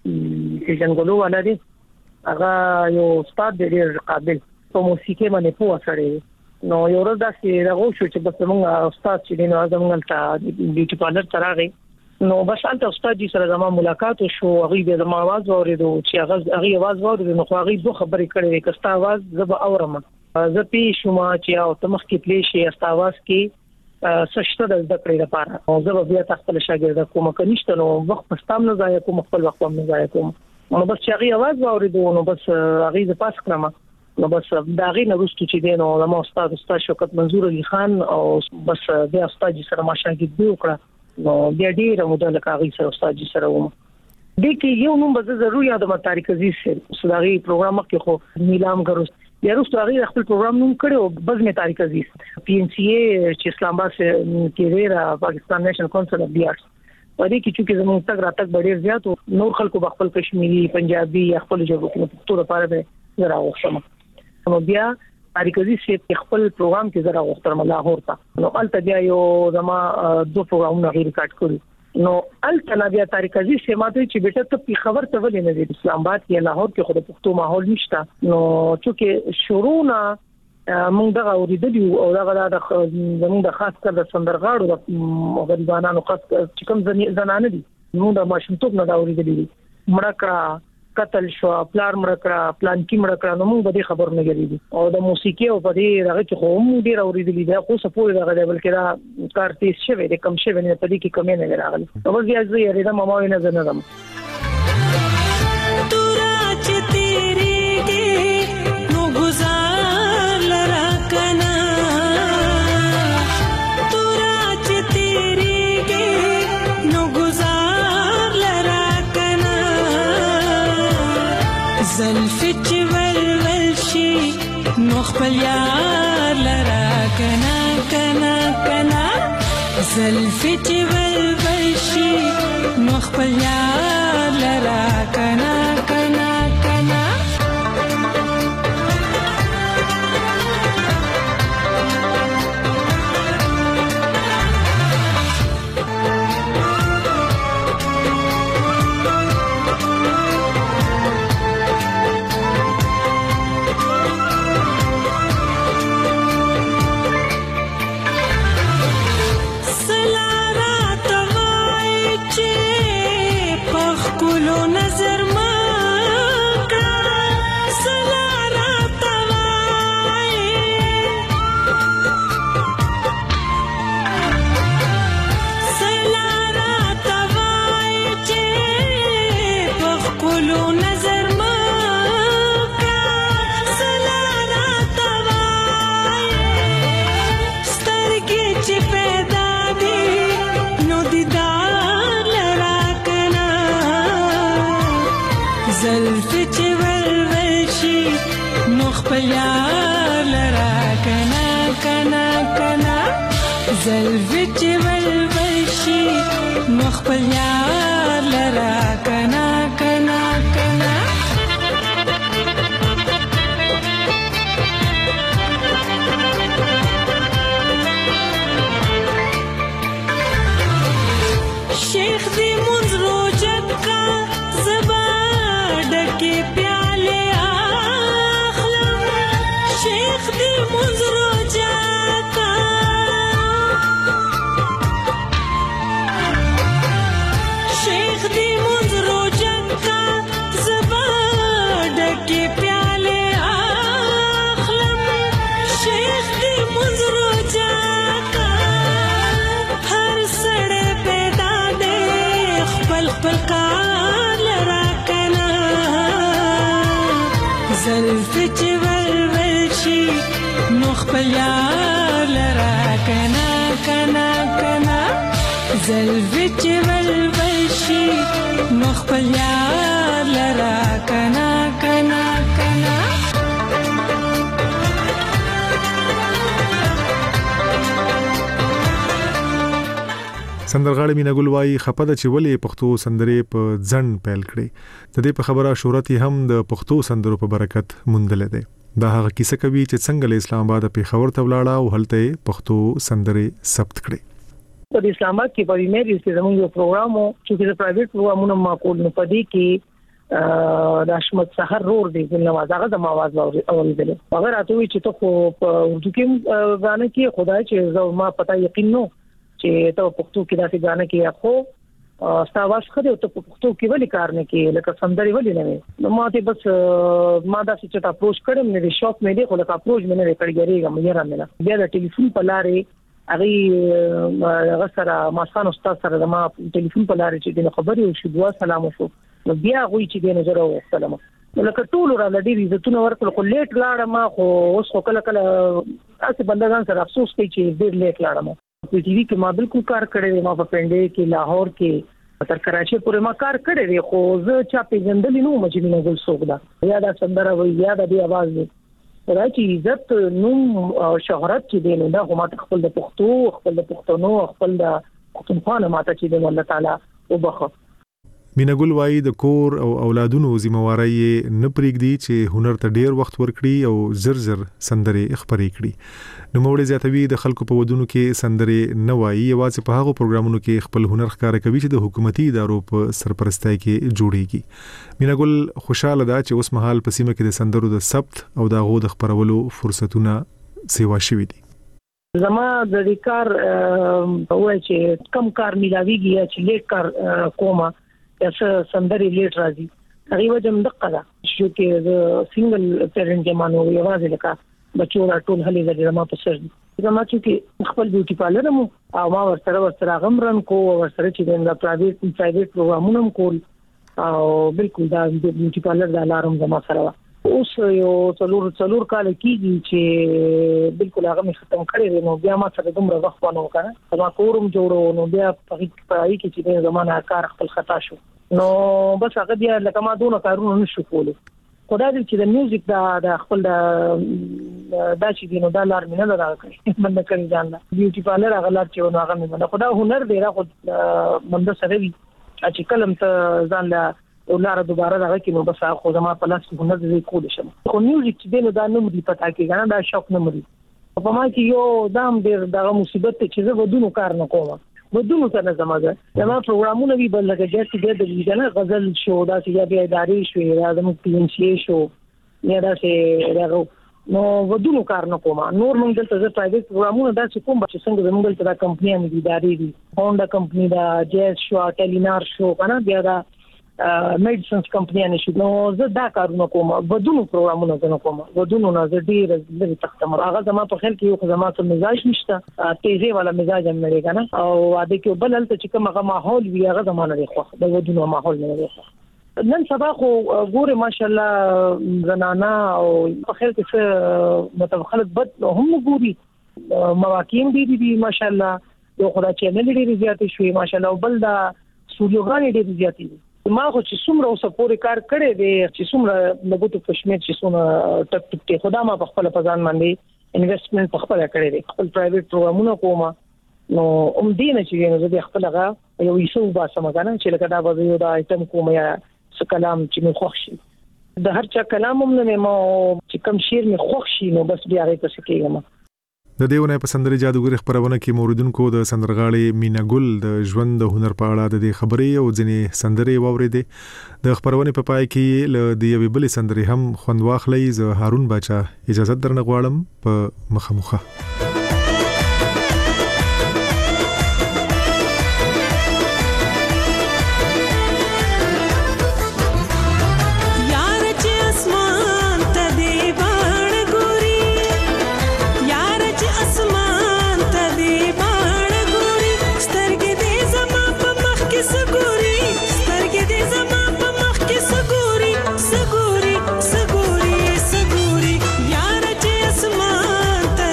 څنګه ولري هغه یو استاد ډېر قابل په موسیقي باندې پوه سره نو یو ورځ داسې راغو شو چې بس موږ استاد چې دینه زموږ ته بیوټي پارلر تراغي نو بس البته استاد جی سره زما ملاقات شو هغه د زما आवाज اوریدو چې هغه هغه आवाज اوریدو نو هغه دوه خبرې کړې کستا आवाज زب اورم زه پی شوما چې او تمخ کې پلی شي استا आवाज کې سشته د ذکر لپاره او زه بیا تخپل شاګرد کوم کنيشته نو وخت پستام نه ځای کوم خپل وخت هم نه ځای کوم نو بس چې هغه आवाज اوریدو نو بس هغه د پاس کړم نو بس دا غي نه رښتو چې دینو د استاد استاد شوکت منظور علي خان او بس د استاد جی سره ماشاګرد دی وکړه نو بیا ډیر موده له کاغی سره استاد جی سره وم د کې یو نوم به ضروري یاد ما طارق عزیز سره صداغي پروګرام کې خو نیلام غروس بیا وروسته هغه خپل پروګرام نوم کړو بزمه طارق عزیز پی ان سی ای چې اسلام آباد کې ریرا پاکستان نېشنل کونسل اف دی آرټس پدې کې چې زموږ تک راتک ډېر زیات او نور خلکو خپل کشمیری پنجابي خپل ژبه کې ټول لپاره به زرا وښم نو بیا طارق عزیز چې خپل پروګرام کې زرا وختر لاهور ته نو البته بیا یو زما دوه پروګرامونه غیر ریکارډ کړو نو البته بیا طارق عزیز چې ماته چې بیٹه ته په خبر ته ولې نه دی اسلام آباد کې لاهور کې خو د پښتو ماحول نشته نو چې شروعنا موږ دا اوریدلی او دا د زموږ د خاص کر د سندرغاړو د غریبانو خاص چې کوم زنانه دي نو د ماشومتوب نه دا اوریدلی مړه کړه قتل شو پلار مړکړه پلان کې مړکړه نو موږ به خبر نه غریدي او د موسیقي او په دې راغی چې خو موږ ډیر اوریدلی دا خو سپور راغلی بلکې دا کار تیز شوی د کم شوی نه په دې کې کمی نه راغلی نو بس بیا زه یې دا ماما نه زنه دم
تورا چې تیری کې نو گزار لرا کنا تورا چې تیری کې نو گزار لرا کنا زلفی چې ولول شي نو خپل یار لرا کنا کنا کنا زلفی چې ولول شي نو خپل یار لرا کنا کنا کنا زلفی چې ولول شي نو خپل یار لرا کنا کنا کنا زلفی چې ولول شي نو خپل یار لرا کنا کنا کنا شیخ دی منز روجت کا زبان ډکه پیاله اخلم شیخ دی منز روجاتا شیخ دی منز خپل یار لرا کنا کنا کنا زلفی چې ولول شي نو خپل یار لرا کنا کنا کنا
سندرغاړي مینا ګل وايي خپه ده چې ولې پښتو سندرې په ځن پیل کړي د دې په خبره شهرت هم د پښتو سندرو په برکت مندل دي دا هغه کیسه کوي چې څنګه له اسلام آباد په خبر ته ولاړه او هلته پښتو سندرې ثبت کړي
په اسلام آباد کې په میری چې زموږ یو پروګرام او چې د پرایویټ پروګرامونو معقول نه پدې کې د اشمت سحر رور دی ګل نواز هغه د आवाज اوریدل هغه راته وی چې ته خو په اردو کې غانه کې خدای چې زو ما پتا یقین نو چې ته پښتو کې داسې غانه کې اخو ستا आवाज خره ته پښتو کې ولې کار نه کې لکه سندري ولې نه نو ماته بس ما دا چې ته اپروچ کړم نه شاپ مې دی خو لکه اپروچ مې نه کړګریږم مې را مله بیا د ټلیفون په لارې هغه هغه سره ما ستاسو استاد سره ما ټلیفون په لارې چې د خبرې او شو دوا سلام وشو نو بیا غوي چې د نظر او سلام نو لکه ټول را لدی عزتونه ورکړل خو لیټ لاړم ما خو اوس خو کله کله اسه بندگان سره افسوس کوي چې ډیر لیټ لاړم په ټي وي کې ما بالکل کار کړی ما په پنډې کې لاهور کې تر کراچي پورې ما کار کړی دی خو زه چا پیژندل نو مجنون ګل سوق دا یا دا سندره وي یا دا دی आवाज دی راځي عزت نوم او شهرت چې دی نو دا هم خپل د پښتو خپل د پښتنو خپل د پښتونخوا ماته چې دی الله تعالی وبخښه
مینا ګل وايي د کور او اولادونو ذمہواری نه پرېږدي چې هنر ته ډیر وخت ورکړي او زر زر سندرې خبرې کړي نو موږ زیاتوي د خلکو په ودونو کې سندرې نه وایي یوازې په هغه پروګرامونو کې خپل هنر ښکاره کوي چې د حکومتي ادارو په سرپرستۍ کې جوړیږي مینا ګل خوشاله ده چې اوس مهال په سیمه کې د سندرو د ثبت او د غو د خبرولو فرصتونه سیوا شوي دي
زما د دې کار وای چې کم کار ملاويږي یا چې لیک کار کومه یا سندري لیټ راځي هغه وجه مدقه ده چې کې د سنگل پیرنټ کې مانو یوازې لکه بچو را ټول هلي زړه ما په سر زما چې خپل بیوټي پارلر مو او ما ورسره ورسره غمرن کو ورسره چې د پرایویټ پرایویټ پروګرامونه کول او بالکل دا بیوټي پارلر د الارم زما سره اوس یو څلور څلور کال کېږي چې بالکل هغه مې ختم کړی نو بیا ما سره دومره وخت ونه وکړه ما کورم جوړو نو بیا په پای کې چې د زمانه کار خپل خطا شو نو بس هغه بیا لکه ما دونه کارونه نشو کولای خدای دې چې د میوزیک دا د خپل دا د چې دینو د لار مینه دا کوي من کړی ځان لا بیوټي پارلر هغه لار چې نو هغه مې خدای هنر دی را خو منده سره وي چې کلم ته ځان لا ولاره دوباره دغه کې نو بس خو زما په لاس کې هنر دې کول شم خو میوزیک چې دینو دا نوم دی پتا کې غواړم دا شوق نه مري په ما کې یو دام ډېر دغه مصیبت چې زه ودونو کار نه کوم ودونو څه نه زماده زما پروګرامونه وی بل لګا چې دې د ویډیو غزل شو دا چې بیا اداري شو یا د مکتینشي شو یا دا چې راغو نو ودونو کار نه کوم نور موږ دلته د پرایویټ پروګرامونه دا چې کوم چې څنګه زموږ دلته د کمپنیانو دي اداري دي هونډا کمپنی دا جیز شو ټیلینار شو کنه بیا دا میډیسنز کمپنیانه شو نو زه دا کارونه کوم ودونو پروګرامونه زه نه کوم ودونو نه زه ډیر لږ تختمر هغه زما په خیال کې یو زما ته مزاج نشته تیزه والا مزاج هم نه کنه او اده کې بل هلته چې کوم هغه ماحول وي هغه زمانه دی خو د ودونو ماحول نه دی نن سبا خو ګوره ماشاءالله زنانا او په خیال کې څه مطلب خلک بد هم ګوري مواقعین دي دي ماشاءالله یو خدای چې نه لري زیاتې شوي ماشاءالله بل دا سوريوګان دي زیاتې ما خو چې څومره اوسه پورې کار کړی دی چې څومره لګوتو پښمیر چې څومره ټک ټک ته خدا ما په خپل پزان باندې انویسټمنټ په خپل کړی دی خپل پرایویټ پروګرامونه کوم نو ام دې نه چې زه د خپل هغه یو ایسو باسم کنه چې لکه دا به یو دا ایتم کوم یا څه کلام چې مې خوښ شي د هر چا کلام هم نه مو چې کوم شعر مې خوښ شي نو بس بیا هغه څه کېږم
د دیونه په سندري جادوګر خبرونه کې موردونکو د سندرغاړي مینا ګل د ژوند د هنر په اړه د خبرې او ځنې سندري واوریدې د خبرونه په پای کې ل د یوې بلې سندري هم خوند واخلې ز هارون بچا اجازه درنه غواړم په مخمخه
سګوري سګوري سګوري یار چې اسمان ته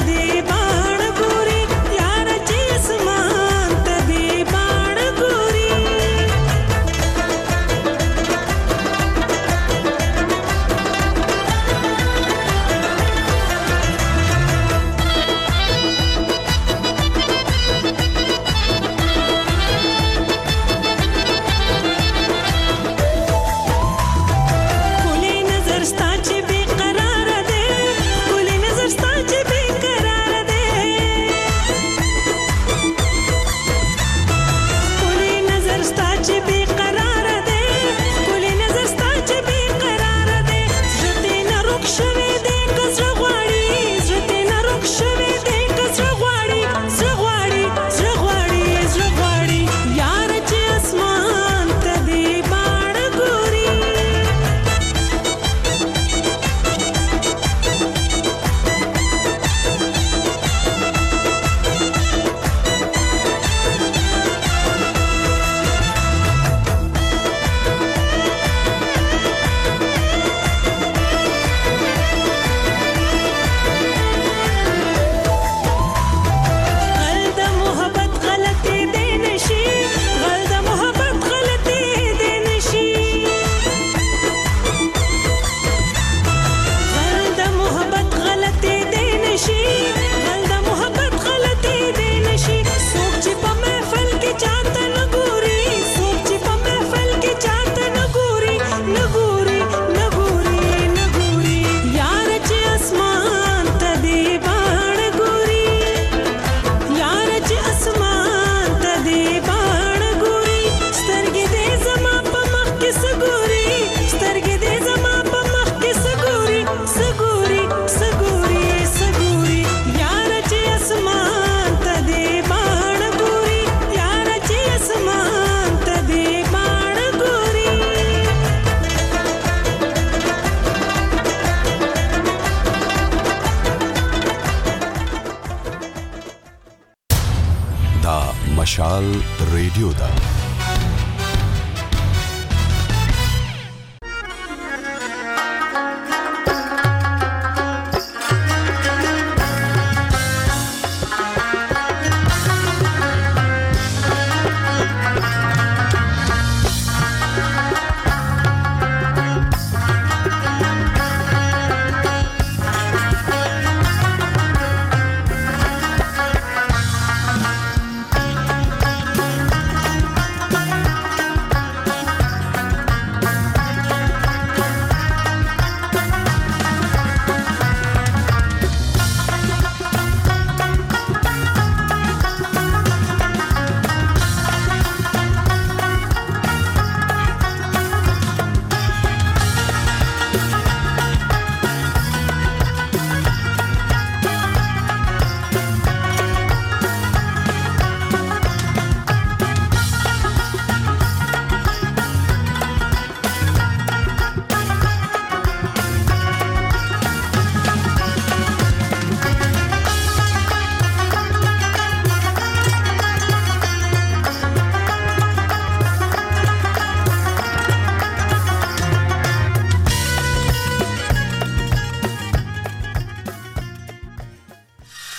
مشال ریډیو ده.